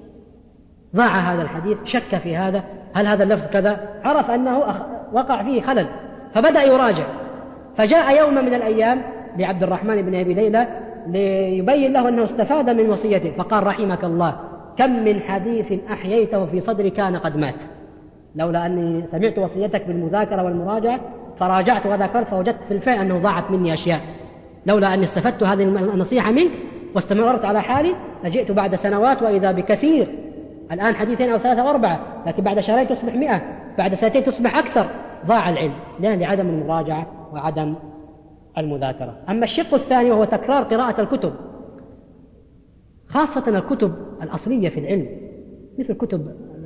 ضاع هذا الحديث، شك في هذا، هل هذا اللفظ كذا، عرف أنه وقع فيه خلل فبدأ يراجع. فجاء يوم من الأيام لعبد الرحمن بن أبي ليلى ليبين له أنه استفاد من وصيته، فقال رحمك الله كم من حديث أحييته في صدري كان قد مات، لولا أني سمعت وصيتك بالمذاكرة والمراجعة فراجعت وذكرت فوجدت في الفعل أنه ضاعت مني أشياء، لولا أني استفدت هذه النصيحة منك واستمررت على حالي لجئت بعد سنوات وإذا بكثير، الآن حديثين أو ثلاثة وأربعة، لكن بعد شهرين تصبح مئة، بعد سنتين تصبح أكثر. ضاع العلم لأن لعدم المراجعة وعدم المذاكرة. أما الشق الثاني وهو تكرار قراءة الكتب، خاصة الكتب الأصلية في العلم مثل كتب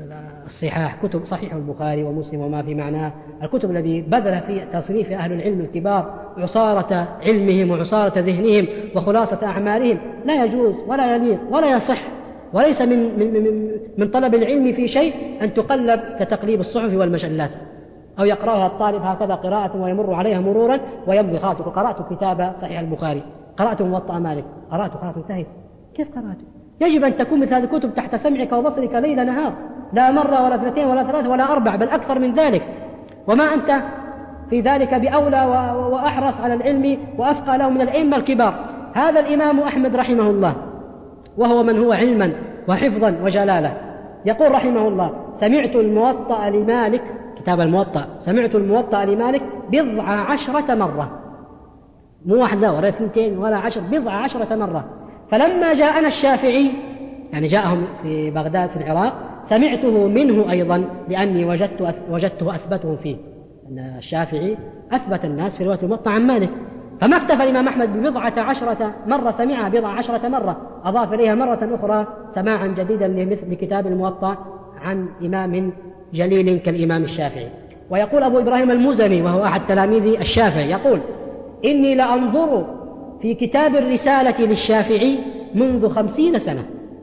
الصحاح، كتب صحيح البخاري ومسلم وما في معناه، الكتب الذي بذل في تصنيف أهل العلم الكبار عصارة علمهم وعصارة ذهنهم وخلاصة أعمالهم، لا يجوز ولا يليق ولا يصح، وليس من, من, من, من طلب العلم في شيء أن تقلب كتقليب الصحف والمجلات، أو يقرأها الطالب هكذا قراءة ويمر عليها مرورا ويمضي خلاص قرأت كتاب صحيح البخاري، قرأت موطأ مالك، قرأت خلاص انتهيت. كيف قرأت؟ يجب أن تكون مثل هذه الكتب تحت سمعك وبصرك ليل نهار، لا مرة ولا اثنتين ولا ثلاثة ولا أربع، بل أكثر من ذلك، وما أنت في ذلك بأولى وأحرص على العلم وأفقى له من الأئمة الكبار. هذا الإمام أحمد رحمه الله وهو من هو علما وحفظا وجلالة، يقول رحمه الله: سمعت الموطأ لمالك، كتاب الموطأ، سمعت الموطأ لمالك بضع عشرة مرة، مو واحدة ولا اثنتين ولا عشر، بضع عشرة مرة. فلما جاءنا الشافعي، يعني جاءهم في بغداد في العراق، سمعته منه أيضا لأني وجدت وجدته أثبتهم فيه، أن الشافعي أثبت الناس في رواية الموطأ عن مالك، فما اكتفى الإمام أحمد ببضعة عشرة مرة سمعها بضع عشرة مرة، أضاف إليها مرة أخرى سماعا جديدا لمثل كتاب الموطأ عن إمام جليل كالإمام الشافعي. ويقول أبو إبراهيم المزني وهو أحد تلاميذ الشافعي، يقول: إني لأنظر في كتاب الرسالة للشافعي منذ خمسين سنة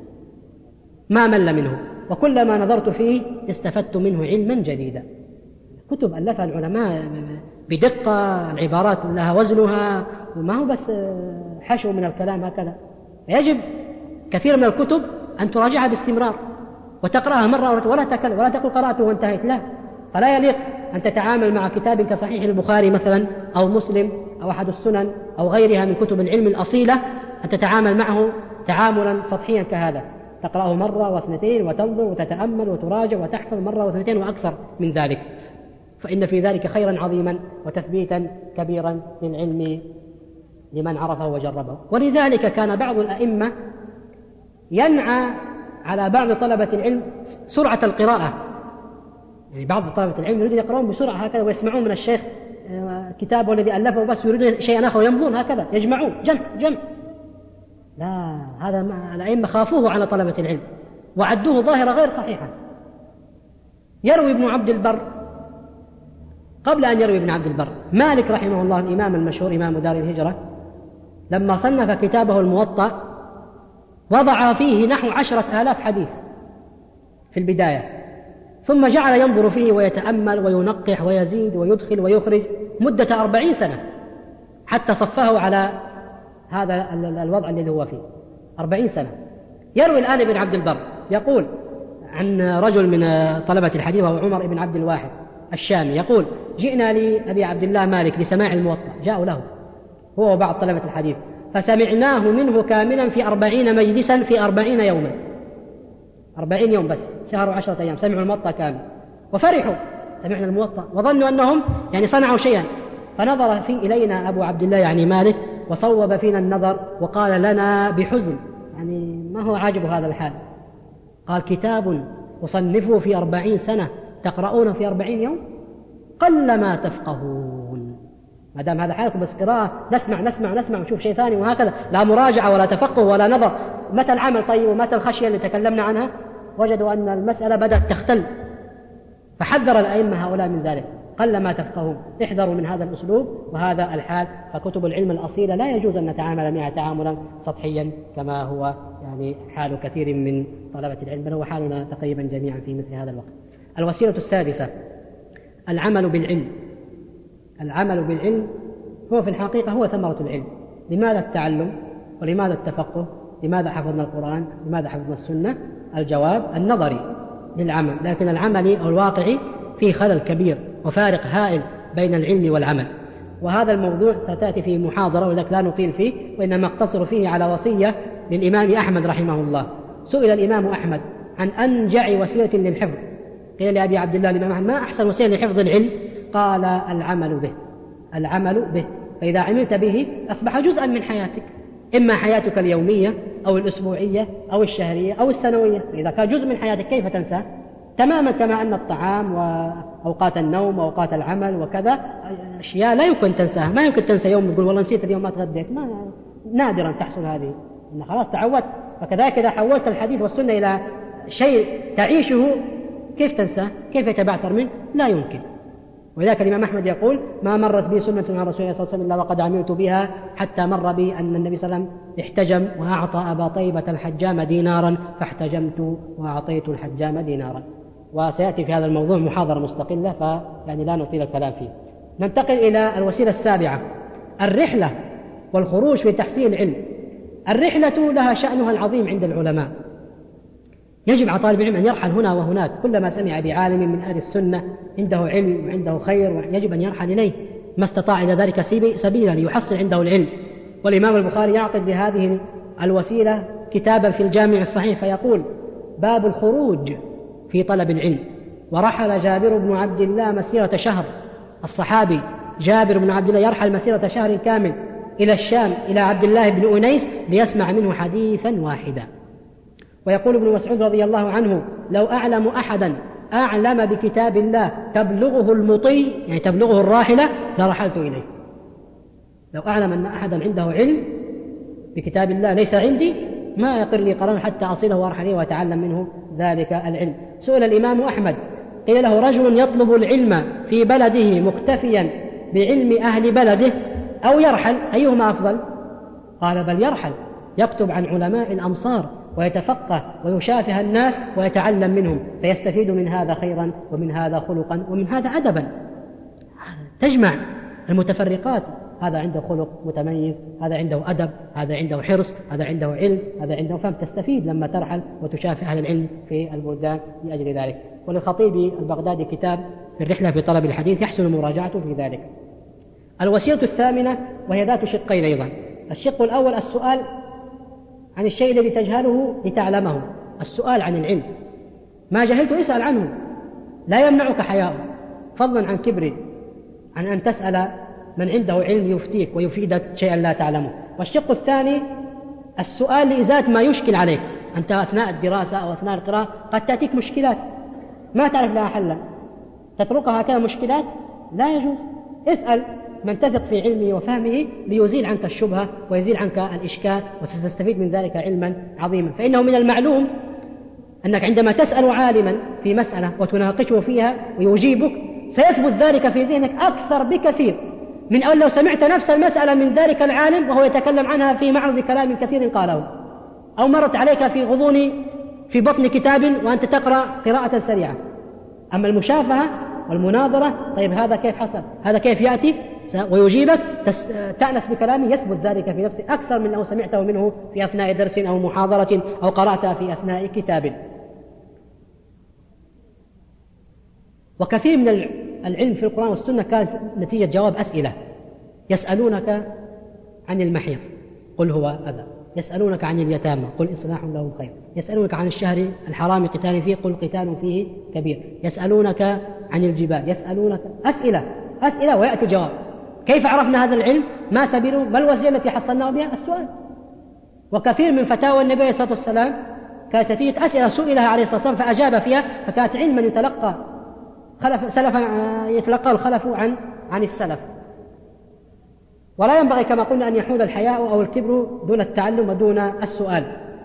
ما مل منه، وكلما نظرت فيه استفدت منه علما جديدا. كتب ألفها العلماء بدقة، العبارات لها وزنها، وما هو بس حشو من الكلام هكذا. يجب كثير من الكتب أن تراجعها باستمرار وتقرأها مرة ولا تكل ولا تقول قرأته وانتهيت، لا، فلا يليق أن تتعامل مع كتاب كصحيح البخاري مثلا أو مسلم أو أحد السنن أو غيرها من كتب العلم الأصيلة، أن تتعامل معه تعاملا سطحيا كهذا، تقرأه مرة واثنتين وتنظر وتتأمل وتراجع وتحفظ مرة واثنتين وأكثر من ذلك، فإن في ذلك خيرا عظيما وتثبيتا كبيرا للعلم لمن عرفه وجربه. ولذلك كان بعض الأئمة ينعى على بعض طلبة العلم سرعة القراءة، يعني بعض طلبة العلم يريدون يقرؤون بسرعة هكذا ويسمعون من الشيخ كتابه الذي ألفه بس يريدون شيئا آخر ويمضون هكذا يجمعون جمع جمع، لا، هذا الأئمة خافوه على طلبة العلم وعدوه ظاهرة غير صحيحة. يروي ابن عبد البر، قبل أن يروي ابن عبد البر، مالك رحمه الله الإمام المشهور إمام دار الهجرة لما صنف كتابه الموطأ وضع فيه نحو عشرة آلاف حديث في البداية، ثم جعل ينظر فيه ويتأمل وينقح ويزيد ويدخل ويخرج مدة أربعين سنة حتى صفه على هذا الوضع الذي هو فيه، أربعين سنة. يروي الآن ابن عبد البر يقول عن رجل من طلبة الحديث وهو عمر بن عبد الواحد الشامي، يقول: جئنا لأبي عبد الله مالك لسماع الموطأ، جاءوا له هو وبعض طلبة الحديث فسمعناه منه كاملا في أربعين مجلسا في أربعين يوما، أربعين يوم بس، شهر وعشرة أيام، سمعوا الموطأ كامل وفرحوا، سمعنا الموطأ وظنوا أنهم يعني صنعوا شيئا. فنظر في إلينا أبو عبد الله يعني مالك وصوب فينا النظر وقال لنا بحزن، يعني ما هو عاجب هذا الحال، قال: كتاب أصنفه في أربعين سنة تقرؤون في أربعين يوم، قل ما تفقهون. ما دام هذا حالكم بس قراءة، نسمع نسمع نسمع ونشوف شيء ثاني وهكذا، لا مراجعة ولا تفقه ولا نظر. متى العمل طيب ومتى الخشية اللي تكلمنا عنها؟ وجدوا أن المسألة بدأت تختل، فحذر الأئمة هؤلاء من ذلك، قل ما تفقهون، احذروا من هذا الأسلوب وهذا الحال. فكتب العلم الأصيلة لا يجوز أن نتعامل معها تعاملا سطحيا كما هو يعني حال كثير من طلبة العلم، بل هو حالنا تقريبا جميعا في مثل هذا الوقت. الوسيلة السادسة العمل بالعلم. العمل بالعلم هو في الحقيقة هو ثمرة العلم. لماذا التعلم ولماذا التفقه؟ لماذا حفظنا القرآن؟ لماذا حفظنا السنة؟ الجواب النظري للعمل، لكن العملي أو الواقعي فيه خلل كبير وفارق هائل بين العلم والعمل. وهذا الموضوع ستأتي في محاضرة ولذلك لا نطيل فيه، وإنما اقتصر فيه على وصية للإمام أحمد رحمه الله. سئل الإمام أحمد عن أنجع وسيلة للحفظ، قيل لأبي عبد الله الإمام أحمد: ما أحسن وسيلة لحفظ العلم؟ قال: العمل به. العمل به، فإذا عملت به أصبح جزءا من حياتك، إما حياتك اليومية أو الأسبوعية أو الشهرية أو السنوية. إذا كان جزء من حياتك كيف تنساه؟ تماما كما أن الطعام وأوقات النوم وأوقات العمل وكذا أشياء لا يمكن تنساها. ما يمكن تنسى يوم يقول والله نسيت اليوم ما تغديت، ما نادرا تحصل هذه، إن خلاص تعودت. فكذلك إذا حولت الحديث والسنة إلى شيء تعيشه كيف تنساه؟ كيف يتبعثر منه؟ لا يمكن. ولذلك الإمام أحمد يقول: ما مرت بي سنة عن رسول الله صلى الله عليه وسلم إلا وقد عملت بها، حتى مر بي أن النبي صلى الله عليه وسلم احتجم وأعطى أبا طيبة الحجام دينارا فاحتجمت وأعطيت الحجام دينارا. وسيأتي في هذا الموضوع محاضرة مستقلة، فيعني لا نطيل الكلام فيه. ننتقل إلى الوسيلة السابعة، الرحلة والخروج في تحصيل العلم. الرحلة لها شأنها العظيم عند العلماء، يجب على طالب العلم أن يرحل هنا وهناك، كلما سمع بعالم من أهل السنة عنده علم وعنده خير يجب أن يرحل إليه ما استطاع إلى ذلك سبيلا ليحصل عنده العلم. والإمام البخاري يعقد بهذه الوسيلة كتابا في الجامع الصحيح فيقول: باب الخروج في طلب العلم. ورحل جابر بن عبد الله مسيرة شهر، الصحابي جابر بن عبد الله يرحل مسيرة شهر كامل إلى الشام إلى عبد الله بن أنيس ليسمع منه حديثا واحدا. ويقول ابن مسعود رضي الله عنه: لو أعلم أحدا أعلم بكتاب الله تبلغه المطي، يعني تبلغه الراحلة، لرحلت إليه. لو أعلم أن أحدا عنده علم بكتاب الله ليس عندي ما يقر لي قرن حتى أصله وأرحل إليه وأتعلم منه ذلك العلم. سئل الإمام أحمد قيل له: رجل يطلب العلم في بلده مكتفيا بعلم أهل بلده أو يرحل، أيهما أفضل؟ قال: بل يرحل، يكتب عن علماء الأمصار ويتفقه ويشافه الناس ويتعلم منهم، فيستفيد من هذا خيرا ومن هذا خلقا ومن هذا أدبا. تجمع المتفرقات، هذا عنده خلق متميز، هذا عنده أدب، هذا عنده حرص، هذا عنده علم، هذا عنده فهم، تستفيد لما ترحل وتشافه أهل العلم في البلدان لأجل ذلك. وللخطيب البغدادي كتاب في الرحلة في طلب الحديث يحسن مراجعته في ذلك. الوسيلة الثامنة وهي ذات شقين أيضا. الشق الأول السؤال عن الشيء الذي تجهله لتعلمه، السؤال عن العلم، ما جهلته اسأل عنه، لا يمنعك حياء، فضلا عن كبر، عن أن تسأل من عنده علم يفتيك ويفيدك شيئا لا تعلمه. والشق الثاني السؤال لإزالة ما يشكل عليك، أنت أثناء الدراسة أو أثناء القراءة قد تأتيك مشكلات ما تعرف لها حلا، تتركها هكذا مشكلات؟ لا يجوز. اسأل من تثق في علمه وفهمه ليزيل عنك الشبهة ويزيل عنك الإشكال وستستفيد من ذلك علما عظيما. فإنه من المعلوم أنك عندما تسأل عالما في مسألة وتناقشه فيها ويجيبك سيثبت ذلك في ذهنك أكثر بكثير من أن لو سمعت نفس المسألة من ذلك العالم وهو يتكلم عنها في معرض كلام كثير قاله، أو مرت عليك في غضون في بطن كتاب وأنت تقرأ قراءة سريعة. أما المشافهة والمناظرة، طيب هذا كيف حصل، هذا كيف يأتي ويجيبك، تأنس بكلامه، يثبت ذلك في نفسك أكثر من لو سمعته منه في أثناء درس أو محاضرة أو قرأتها في أثناء كتاب. وكثير من العلم في القرآن والسنة كانت نتيجة جواب أسئلة. يسألونك عن المحيض قل هو أذى، يسألونك عن اليتامى قل إصلاح لهم خير، يسألونك عن الشهر الحرام قتال فيه قل قتال فيه كبير، يسألونك عن الجبال، يسألونك أسئلة أسئلة ويأتي جواب. كيف عرفنا هذا العلم؟ ما سبيله؟ بل الوسيلة التي حصلناه بها السؤال. وكثير من فتاوى النبي عليه الصلاة والسلام كانت نتيجة أسئلة سئلها عليه الصلاة والسلام فأجاب فيها، فكانت علما يتلقى خلف سلفا يتلقى الخلف عن عن السلف. ولا ينبغي كما قلنا أن يحول الحياء أو الكبر دون التعلم ودون السؤال.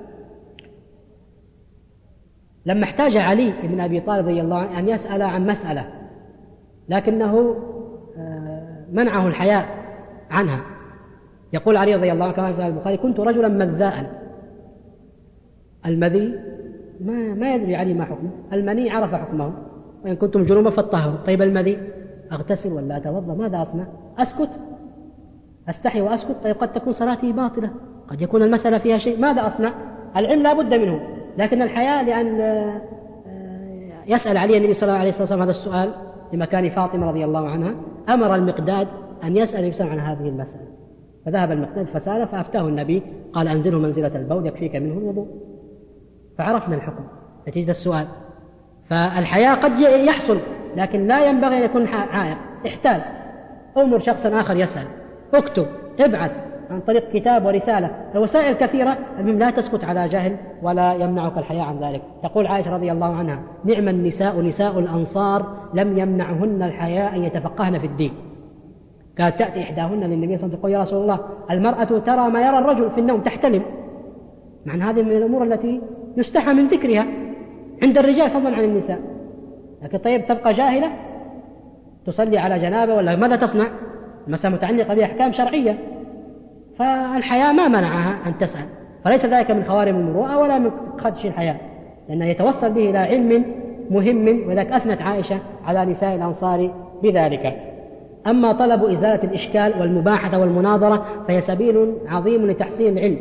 لما احتاج علي بن أبي طالب رضي الله عنه أن يسأل عن مسألة لكنه منعه الحياء عنها، يقول علي رضي الله عنه كما في البخاري: كنت رجلا مذاء. المذي ما, ما يدري علي ما حكمه، المني عرف حكمه، وإن كنتم جنوبا فالطهر. طيب المذي أغتسل ولا أتوضأ؟ ماذا أصنع؟ أسكت؟ أستحي وأسكت؟ طيب قد تكون صلاتي باطلة، قد يكون المسألة فيها شيء، ماذا أصنع؟ العلم لا بد منه، لكن الحياء لأن يسأل علي النبي صلى الله عليه وسلم هذا السؤال لمكان فاطمة رضي الله عنها، أمر المقداد أن يسأل النبي صلى الله عليه وسلم عن هذه المسألة، فذهب المقداد فسأل فأفتاه النبي قال: أنزله منزلة البول يكفيك منه الوضوء. فعرفنا الحكم نتيجة السؤال. فالحياء قد يحصل لكن لا ينبغي أن يكون عائق. احتاج أمر شخصا آخر يسأل، اكتب، ابعث عن طريق كتاب ورسالة، الوسائل كثيرة، المهم لا تسكت على جهل ولا يمنعك الحياء عن ذلك. تقول عائشة رضي الله عنها: نعم النساء نساء الأنصار لم يمنعهن الحياء أن يتفقهن في الدين. كانت تأتي إحداهن للنبي صلى الله عليه وسلم تقول: يا رسول الله المرأة ترى ما يرى الرجل في النوم تحتلم، مع أن هذه من الأمور التي يستحى من ذكرها عند الرجال فضلا عن النساء. لكن طيب تبقى جاهلة تصلي على جنابة ولا ماذا تصنع؟ المسألة متعلقة بأحكام شرعية، فالحياة ما منعها أن تسأل، فليس ذلك من خوارم المروءة ولا من خدش الحياة، لأنه يتوصل به إلى علم مهم، ولذلك أثنت عائشة على نساء الأنصار بذلك. أما طلب إزالة الإشكال والمباحثة والمناظرة فهي سبيل عظيم لتحصيل العلم،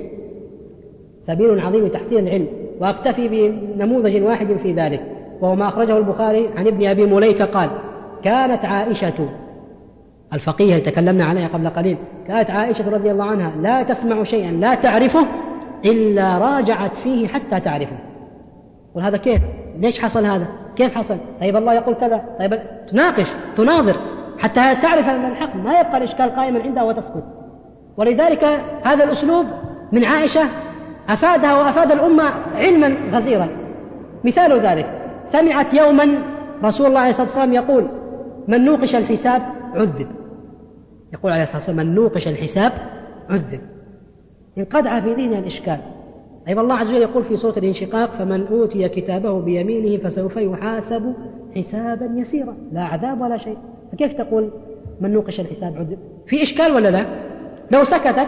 سبيل عظيم لتحصيل العلم. وأكتفي بنموذج واحد في ذلك، وهو ما أخرجه البخاري عن ابن أبي مليكة قال: كانت عائشة الفقيه اللي تكلمنا عليها قبل قليل، كانت عائشة رضي الله عنها لا تسمع شيئا لا تعرفه إلا راجعت فيه حتى تعرفه. وهذا كيف؟ ليش حصل هذا؟ كيف حصل؟ طيب الله يقول كذا، طيب تناقش تناظر حتى تعرف أن الحق، ما يبقى الإشكال قائما عندها وتسكت. ولذلك هذا الأسلوب من عائشة أفادها وأفاد الأمة علما غزيرا. مثال ذلك: سمعت يوما رسول الله عليه الصلاة والسلام يقول: من نوقش الحساب عذب. يقول عليه الصلاة والسلام: من نوقش الحساب عذب. انقدع في ذهنها الإشكال. أيضا الله عز وجل يقول في سورة الانشقاق: فمن أوتي كتابه بيمينه فسوف يحاسب حسابا يسيرا، لا عذاب ولا شيء. فكيف تقول من نوقش الحساب عذب؟ في إشكال ولا لا؟ لو سكتت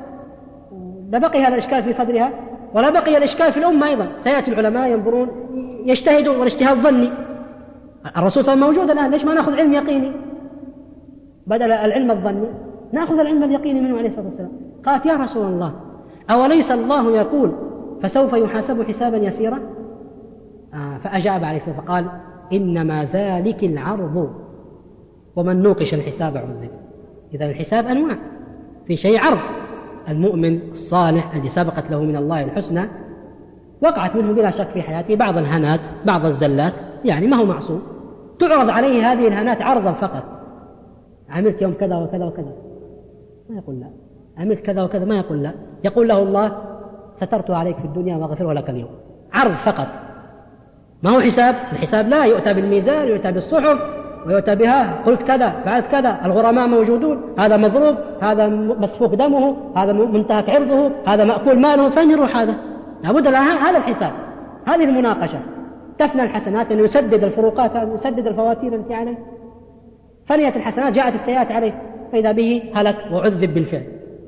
لبقي هذا الإشكال في صدرها، ولا بقي الإشكال في الأمة أيضا. سيأتي العلماء ينظرون يجتهدون، والاجتهاد ظني. الرسول صلى الله عليه وسلم موجود الآن، ليش ما نأخذ علم يقيني بدل العلم الظني؟ نأخذ العلم اليقيني منه عليه الصلاة والسلام. قالت: يا رسول الله، أوليس الله يقول فسوف يحاسب حسابا يسيرا؟ آه فأجاب عليه الصلاة والسلام فقال: إنما ذلك العرض، ومن نوقش الحساب عذب. إذا الحساب أنواع، في شيء عرض، المؤمن الصالح الذي سبقت له من الله الحسنى وقعت منه بلا شك في حياته بعض الهنات بعض الزلات، يعني ما هو معصوم، تعرض عليه هذه الهنات عرضا فقط. عملت يوم كذا وكذا وكذا، ما يقول لا. عملت كذا وكذا، ما يقول لا. يقول له الله: سترت عليك في الدنيا وأغفره لك اليوم. عرض فقط، ما هو حساب. الحساب لا يؤتى بالميزان، يؤتى بالصحف ويؤتى بها، قلت كذا فعلت كذا، الغرماء موجودون، هذا مضروب، هذا مسفوك دمه، هذا منتهك عرضه، هذا مأكول ماله، فين يروح هذا؟ لابد هذا الحساب، هذه المناقشة. تفنى الحسنات أن يسدد الفروقات، يسدد الفواتير التي عليه. فنيت الحسنات جاءت السيئات عليه، فإذا به هلك وعذب بالفعل.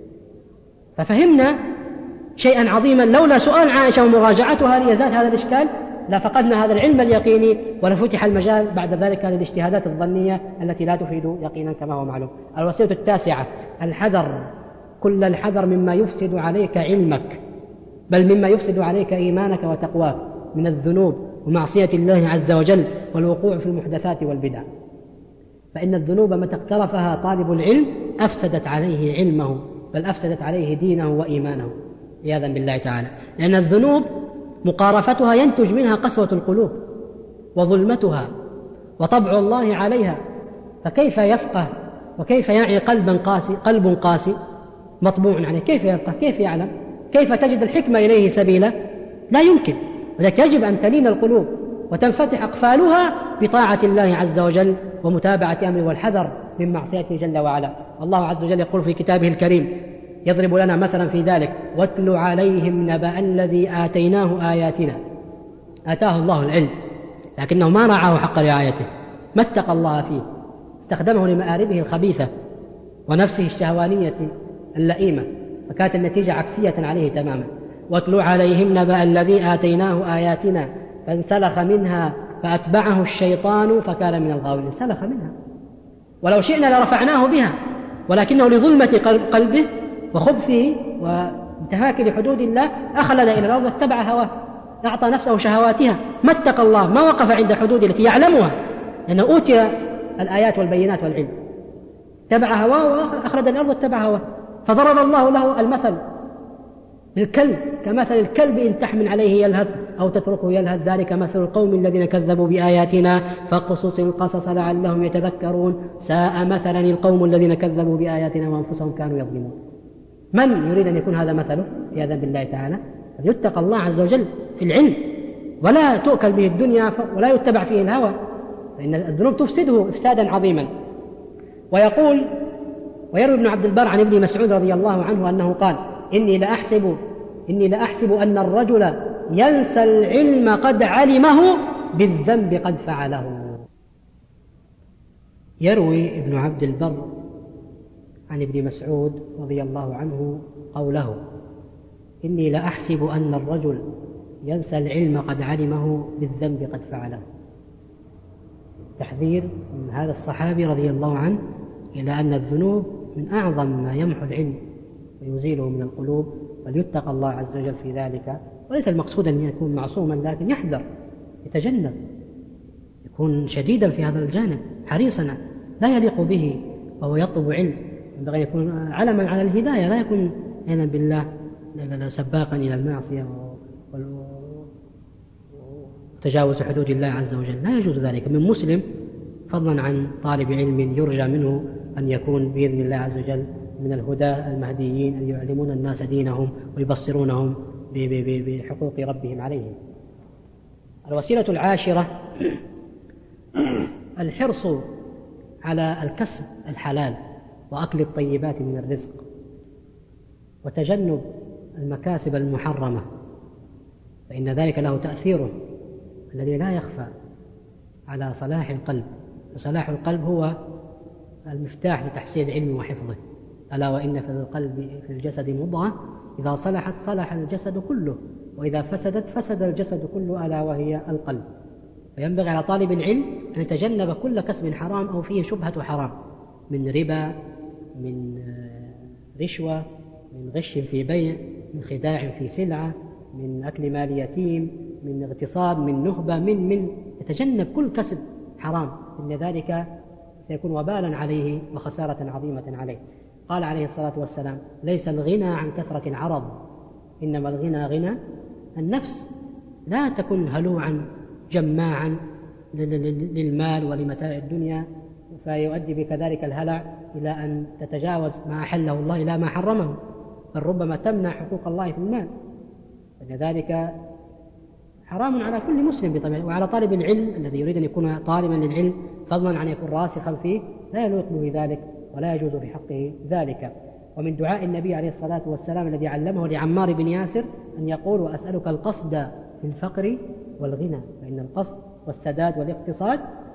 ففهمنا شيئا عظيما، لولا سؤال عائشة ومراجعتها لإزالة هذا الإشكال لفقدنا هذا العلم اليقيني، ولفتح المجال بعد ذلك للاجتهادات الظنية التي لا تفيد يقينا كما هو معلوم. الوصية التاسعة: الحذر، كل الحذر مما يفسد عليك علمك، بل مما يفسد عليك إيمانك وتقواك من الذنوب ومعصية الله عز وجل والوقوع في المحدثات والبدع. فإن الذنوب متى اقترفها طالب العلم أفسدت عليه علمه، بل أفسدت عليه دينه وإيمانه عياذا بالله تعالى. لأن الذنوب مقارفتها ينتج منها قسوة القلوب وظلمتها وطبع الله عليها، فكيف يفقه وكيف يعي قلبا قاسي قلب قاسي مطبوع عليه؟ كيف يفقه؟ كيف يعلم؟ كيف تجد الحكمة إليه سبيلا؟ لا يمكن. ولذلك يجب أن تلين القلوب وتنفتح أقفالها بطاعة الله عز وجل ومتابعة أمره والحذر من معصيته جل وعلا. الله عز وجل يقول في كتابه الكريم، يضرب لنا مثلا في ذلك: واتل عليهم نبأ الذي آتيناه آياتنا. آتاه الله العلم لكنه ما رعاه حق رعايته، ما اتقى الله فيه، استخدمه لمآربه الخبيثة ونفسه الشهوانية اللئيمة، فكانت النتيجة عكسية عليه تماما. واتل عليهم نبأ الذي آتيناه آياتنا فانسلخ منها فأتبعه الشيطان فكان من الغاوين. انسلخ منها، ولو شئنا لرفعناه بها، ولكنه لظلمة قلبه وخبثه وانتهاك لحدود الله أخلد إلى الأرض واتبع هواه، أعطى نفسه شهواتها، ما اتقى الله، ما وقف عند حدود التي يعلمها، لأنه أوتي الآيات والبينات والعلم، اتبع هواه وأخلد الأرض واتبع هواه. فضرب الله له المثل بالكلب كمثل الكلب إن تحمل عليه يلهث أو تتركه يلهث، ذلك مثل القوم الذين كذبوا بآياتنا فاقصص القصص لعلهم يتذكرون، ساء مثلا القوم الذين كذبوا بآياتنا وأنفسهم كانوا يظلمون. من يريد أن يكون هذا مثله عياذا بالله تعالى؟ يتقى الله عز وجل في العلم ولا تؤكل به الدنيا ولا يتبع فيه الهوى، فإن الذنوب تفسده إفسادا عظيما. ويقول ويروي ابن عبد البر عن ابن مسعود رضي الله عنه أنه قال: إني لأحسب إني لأحسب أن الرجل ينسى العلم قد علمه بالذنب قد فعله. يروي ابن عبد البر عن ابن مسعود رضي الله عنه قوله: إني لأحسب أن الرجل ينسى العلم قد علمه بالذنب قد فعله. تحذير من هذا الصحابي رضي الله عنه إلى أن الذنوب من أعظم ما يمحو العلم ويزيله من القلوب، وليتقى الله عز وجل في ذلك. وليس المقصود أن يكون معصوما، لكن يحذر، يتجنب، يكون شديدا في هذا الجانب، حريصا، لا يليق به وهو يطلب علم. ينبغي أن يكون علما على الهداية، لا يكون عياذا بالله سباقا إلى المعصية وتجاوز حدود الله عز وجل، لا يجوز ذلك من مسلم، فضلا عن طالب علم يرجى منه أن يكون بإذن الله عز وجل من الهدى المهديين، أن يعلمون الناس دينهم ويبصرونهم بحقوق ربهم عليهم. الوسيلة العاشرة الحرص على الكسب الحلال وأكل الطيبات من الرزق، وتجنب المكاسب المحرمة، فإن ذلك له تأثيره الذي لا يخفى على صلاح القلب. وصلاح القلب هو المفتاح لتحصيل العلم وحفظه. ألا وإن في القلب في الجسد مضغة إذا صلحت صلح الجسد كله، وإذا فسدت فسد الجسد كله، ألا وهي القلب. فينبغي على طالب العلم أن يتجنب كل كسب حرام أو فيه شبهة حرام، من ربا، من رشوة، من غش في بيع، من خداع في سلعة، من أكل مال يتيم، من اغتصاب، من نهبة، من من يتجنب كل كسب حرام، إن ذلك سيكون وبالا عليه وخسارة عظيمة عليه. قال عليه الصلاة والسلام: ليس الغنى عن كثرة العرض، إنما الغنى غنى النفس. لا تكن هلوعا جماعا للمال ولمتاع الدنيا، فيؤدي بك ذلك الهلع إلى أن تتجاوز ما أحله الله إلى ما حرمه، بل ربما تمنع حقوق الله في المال. فلذلك حرام على كل مسلم بطبيعه، وعلى طالب العلم الذي يريد أن يكون طالبا للعلم، فضلا عن يكون راسخا فيه، لا يليق به ذلك ولا يجوز في حقه ذلك. ومن دعاء النبي عليه الصلاة والسلام الذي علمه لعمار بن ياسر أن يقول: وأسألك القصد في الفقر والغنى، فإن القصد والسداد والاقتصاد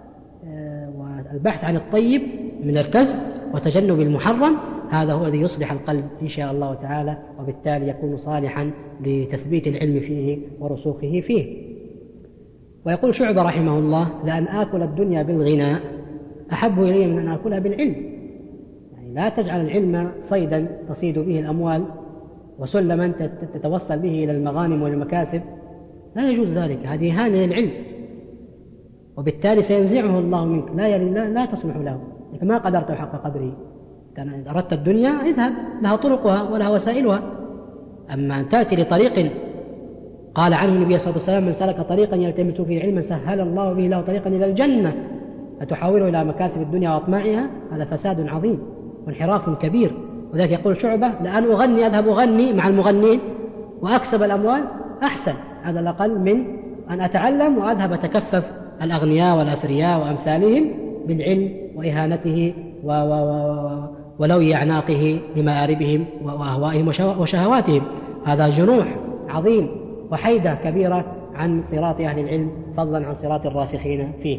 والبحث عن الطيب من الكسب وتجنب المحرم، هذا هو الذي يصلح القلب إن شاء الله تعالى، وبالتالي يكون صالحا لتثبيت العلم فيه ورسوخه فيه. ويقول شعبة رحمه الله: لأن آكل الدنيا بالغنى أحب إلي من أن آكلها بالعلم. يعني لا تجعل العلم صيدا تصيد به الأموال وسلما تتوصل به إلى المغانم والمكاسب، لا يجوز ذلك، هذه إهانة للعلم، وبالتالي سينزعه الله منك، لا لا, لا تصلح له، لكن ما قدرت حق قدره. كان أردت الدنيا اذهب، لها طرقها ولها وسائلها. أما أن تأتي لطريق قال عنه النبي صلى الله عليه وسلم: من سلك طريقا يلتمس فيه علما سهل الله به له طريقا إلى الجنة، فتحاوله إلى مكاسب الدنيا وأطماعها، هذا فساد عظيم وانحراف كبير. وذلك يقول شعبة: لأن أغني أذهب أغني مع المغنين وأكسب الأموال أحسن، هذا الأقل من أن أتعلم وأذهب أتكفف الأغنياء والأثرياء وأمثالهم بالعلم وإهانته و و و ولوي أعناقه لمآربهم وأهوائهم وشهواتهم. هذا جنوح عظيم وحيدة كبيرة عن صراط أهل العلم، فضلا عن صراط الراسخين فيه.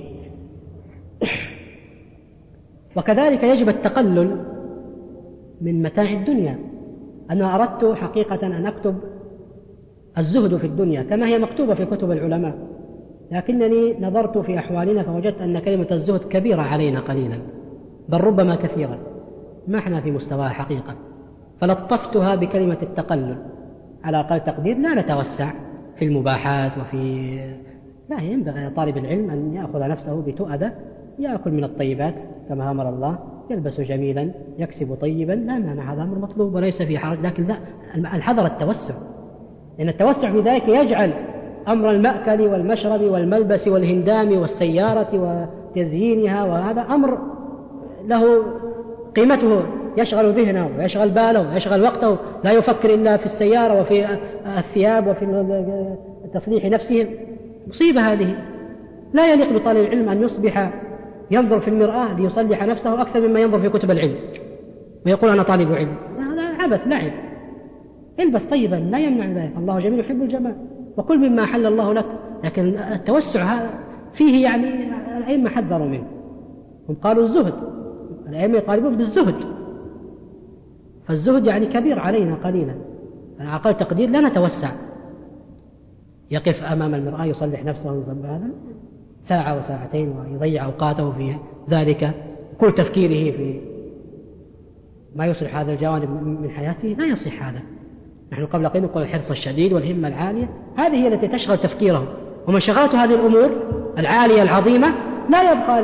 وكذلك يجب التقلل من متاع الدنيا. أنا أردت حقيقة أن أكتب الزهد في الدنيا كما هي مكتوبة في كتب العلماء، لكنني نظرت في أحوالنا فوجدت أن كلمة الزهد كبيرة علينا قليلا، بل ربما كثيرا، ما احنا في مستواها حقيقة، فلطفتها بكلمة التقلل على أقل تقدير. لا نتوسع في المباحات وفي لا، ينبغي لطالب العلم أن يأخذ نفسه بتؤدة، يأكل من الطيبات كما أمر الله، يلبس جميلا، يكسب طيبا، لا مانع، هذا أمر مطلوب وليس في حرج، لكن لا، الحذر التوسع، لأن التوسع في ذلك يجعل أمر المأكل والمشرب والملبس والهندام والسيارة وتزيينها، وهذا أمر له قيمته، يشغل ذهنه ويشغل باله ويشغل وقته، لا يفكر إلا في السيارة وفي الثياب وفي تصليح نفسه. مصيبة هذه، لا يليق بطالب العلم أن يصبح ينظر في المرآة ليصلح نفسه أكثر مما ينظر في كتب العلم ويقول أنا طالب علم. هذا عبث لعب. البس طيبا لا يمنع ذلك، الله جميل يحب الجمال، وكل مما حل الله لك، لكن التوسع فيه يعني الأئمة حذروا منه، هم قالوا الزهد، الأئمة يطالبون بالزهد، فالزهد يعني كبير علينا قليلا، على أقل تقدير لا نتوسع. يقف أمام المرآة يصلح نفسه ويصلح هذا ساعة وساعتين ويضيع أوقاته في ذلك، كل تفكيره في ما يصلح هذا الجوانب من حياته، لا يصح هذا. نحن قبل قليل نقول الحرص الشديد والهمة العالية، هذه هي التي تشغل تفكيره، ومن شغلته هذه الأمور العالية العظيمة لا يبقى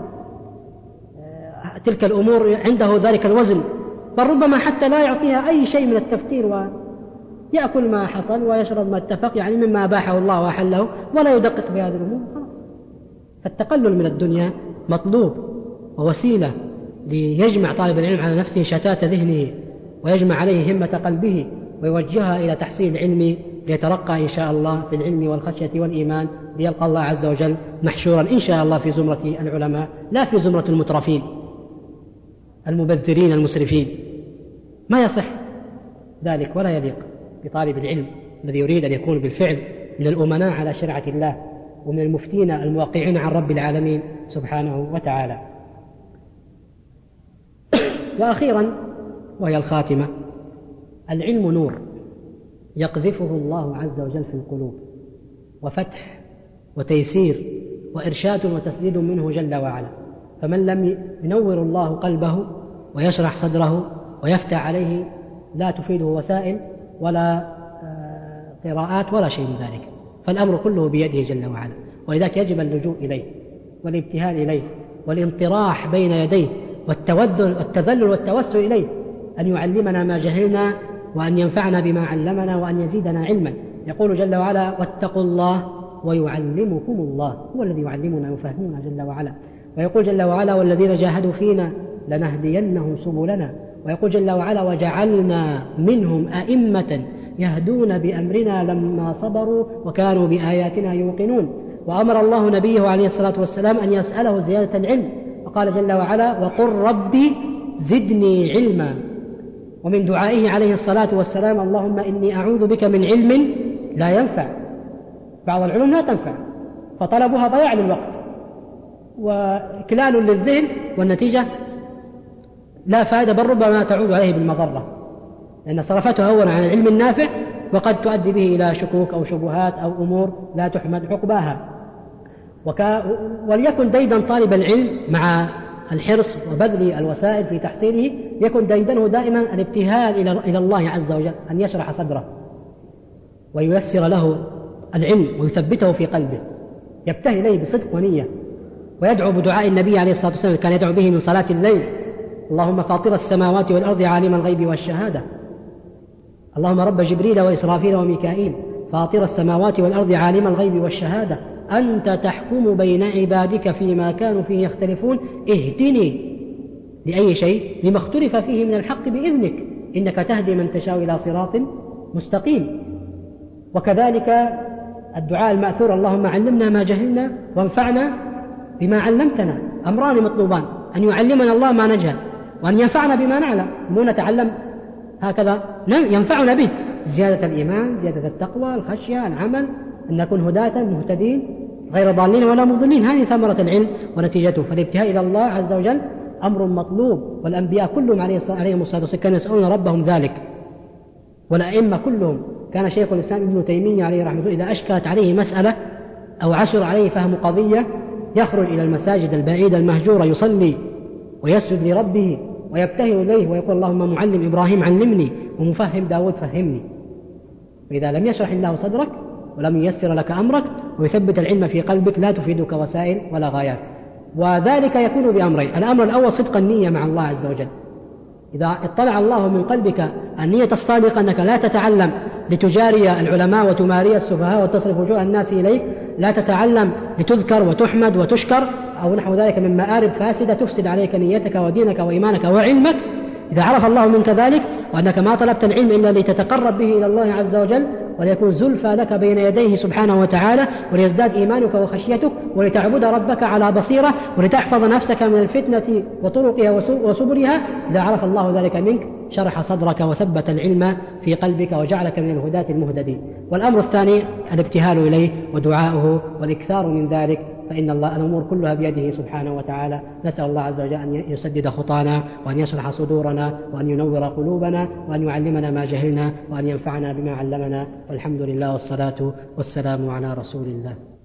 لتلك الأمور عنده ذلك الوزن، بل ربما حتى لا يعطيها أي شيء من التفكير، ويأكل ما حصل ويشرب ما اتفق، يعني مما أباحه الله وأحله، ولا يدقق بهذه الأمور. فالتقلل من الدنيا مطلوب ووسيلة ليجمع طالب العلم على نفسه شتات ذهنه، ويجمع عليه همة قلبه، ويوجهها إلى تحصيل العلم ليترقى إن شاء الله في العلم والخشية والإيمان، ليلقى الله عز وجل محشورا إن شاء الله في زمرة العلماء، لا في زمرة المترفين المبذرين المسرفين. ما يصح ذلك ولا يليق بطالب العلم الذي يريد أن يكون بالفعل من الأمناء على شريعة الله، ومن المفتين الموقعين عن رب العالمين سبحانه وتعالى. وأخيرا وهي الخاتمة، العلم نور يقذفه الله عز وجل في القلوب، وفتح وتيسير وإرشاد وتسديد منه جل وعلا، فمن لم ينور الله قلبه ويشرح صدره ويفتح عليه لا تفيده وسائل ولا قراءات ولا شيء من ذلك، فالأمر كله بيده جل وعلا. ولذلك يجب اللجوء إليه والابتهال إليه والانطراح بين يديه والتوذل والتذلل والتوسل إليه، أن يعلمنا ما جهلنا، وأن ينفعنا بما علمنا، وأن يزيدنا علما. يقول جل وعلا: واتقوا الله ويعلمكم الله، هو الذي يعلمنا ويفهمنا جل وعلا. ويقول جل وعلا: والذين جاهدوا فينا لنهدينهم سبلنا. ويقول جل وعلا: وجعلنا منهم أئمة يهدون بأمرنا لما صبروا وكانوا بآياتنا يوقنون. وأمر الله نبيه عليه الصلاة والسلام أن يسأله زيادة العلم، وقال جل وعلا: وقل ربي زدني علما. ومن دعائه عليه الصلاة والسلام: اللهم إني أعوذ بك من علم لا ينفع. بعض العلوم لا تنفع، فطلبها ضياع للوقت وإكلال للذهن، والنتيجة لا فائدة، بل ربما تعود عليه بالمضرة، لأن صرفته أولا عن العلم النافع، وقد تؤدي به إلى شكوك أو شبهات أو أمور لا تحمد عقباها. وكا وليكن ديدا طالب العلم مع الحرص وبذل الوسائل في تحصيله، يكن ديدنه دائما الابتهال إلى الله عز وجل أن يشرح صدره وييسر له العلم ويثبته في قلبه، يبتهل إليه بصدق ونية، ويدعو بدعاء النبي عليه الصلاة والسلام كان يدعو به من صلاة الليل: اللهم فاطر السماوات والأرض عالم الغيب والشهادة، اللهم رب جبريل وإسرافيل وميكائيل، فاطر السماوات والأرض عالم الغيب والشهادة، أنت تحكم بين عبادك فيما كانوا فيه يختلفون، اهدني لأي شيء لما اختلف فيه من الحق بإذنك، إنك تهدي من تشاء إلى صراط مستقيم. وكذلك الدعاء المأثور: اللهم علمنا ما جهلنا وانفعنا بما علمتنا. أمران مطلوبان: أن يعلمنا الله ما نجهل، وأن ينفعنا بما نعلم، مو نتعلم هكذا ينفعنا به، زيادة الإيمان، زيادة التقوى، الخشية، العمل، أن نكون هداة مهتدين غير ضالين ولا مضلين. هذه ثمرة العلم ونتيجته. فالابتهاء إلى الله عز وجل أمر مطلوب، والأنبياء كلهم عليهم الصلاة والسلام كانوا يسألون ربهم ذلك، والأئمة كلهم. كان شيخ الإسلام ابن تيمية عليه رحمه الله إذا أشكلت عليه مسألة أو عسر عليه فهم قضية يخرج إلى المساجد البعيدة المهجورة يصلي ويسجد لربه ويبتهل إليه ويقول: اللهم معلم إبراهيم علمني، ومفهم داود فهمني. وإذا لم يشرح الله صدرك ولم ييسر لك أمرك ويثبت العلم في قلبك لا تفيدك وسائل ولا غايات. وذلك يكون بأمرين: الأمر الأول صدق النية مع الله عز وجل. إذا اطلع الله من قلبك النية الصادقة أنك لا تتعلم لتجاري العلماء وتماري السفهاء وتصرف وجوه الناس إليك، لا تتعلم لتذكر وتحمد وتشكر أو نحو ذلك من مآرب فاسدة تفسد عليك نيتك ودينك وإيمانك وعلمك، إذا عرف الله منك ذلك وأنك ما طلبت العلم إلا لتتقرب به إلى الله عز وجل وليكون زلفى لك بين يديه سبحانه وتعالى، وليزداد إيمانك وخشيتك، ولتعبد ربك على بصيرة، ولتحفظ نفسك من الفتنة وطرقها وسبلها، إذا عرف الله ذلك منك شرح صدرك وثبت العلم في قلبك وجعلك من الهداة المهتدين. والأمر الثاني الابتهال إليه ودعاؤه والإكثار من ذلك، فإن الله الأمور كلها بيده سبحانه وتعالى. نسأل الله عز وجل أن يسدد خطانا وأن يشرح صدورنا وأن ينور قلوبنا وأن يعلمنا ما جهلنا وأن ينفعنا بما علمنا، والحمد لله والصلاة والسلام على رسول الله.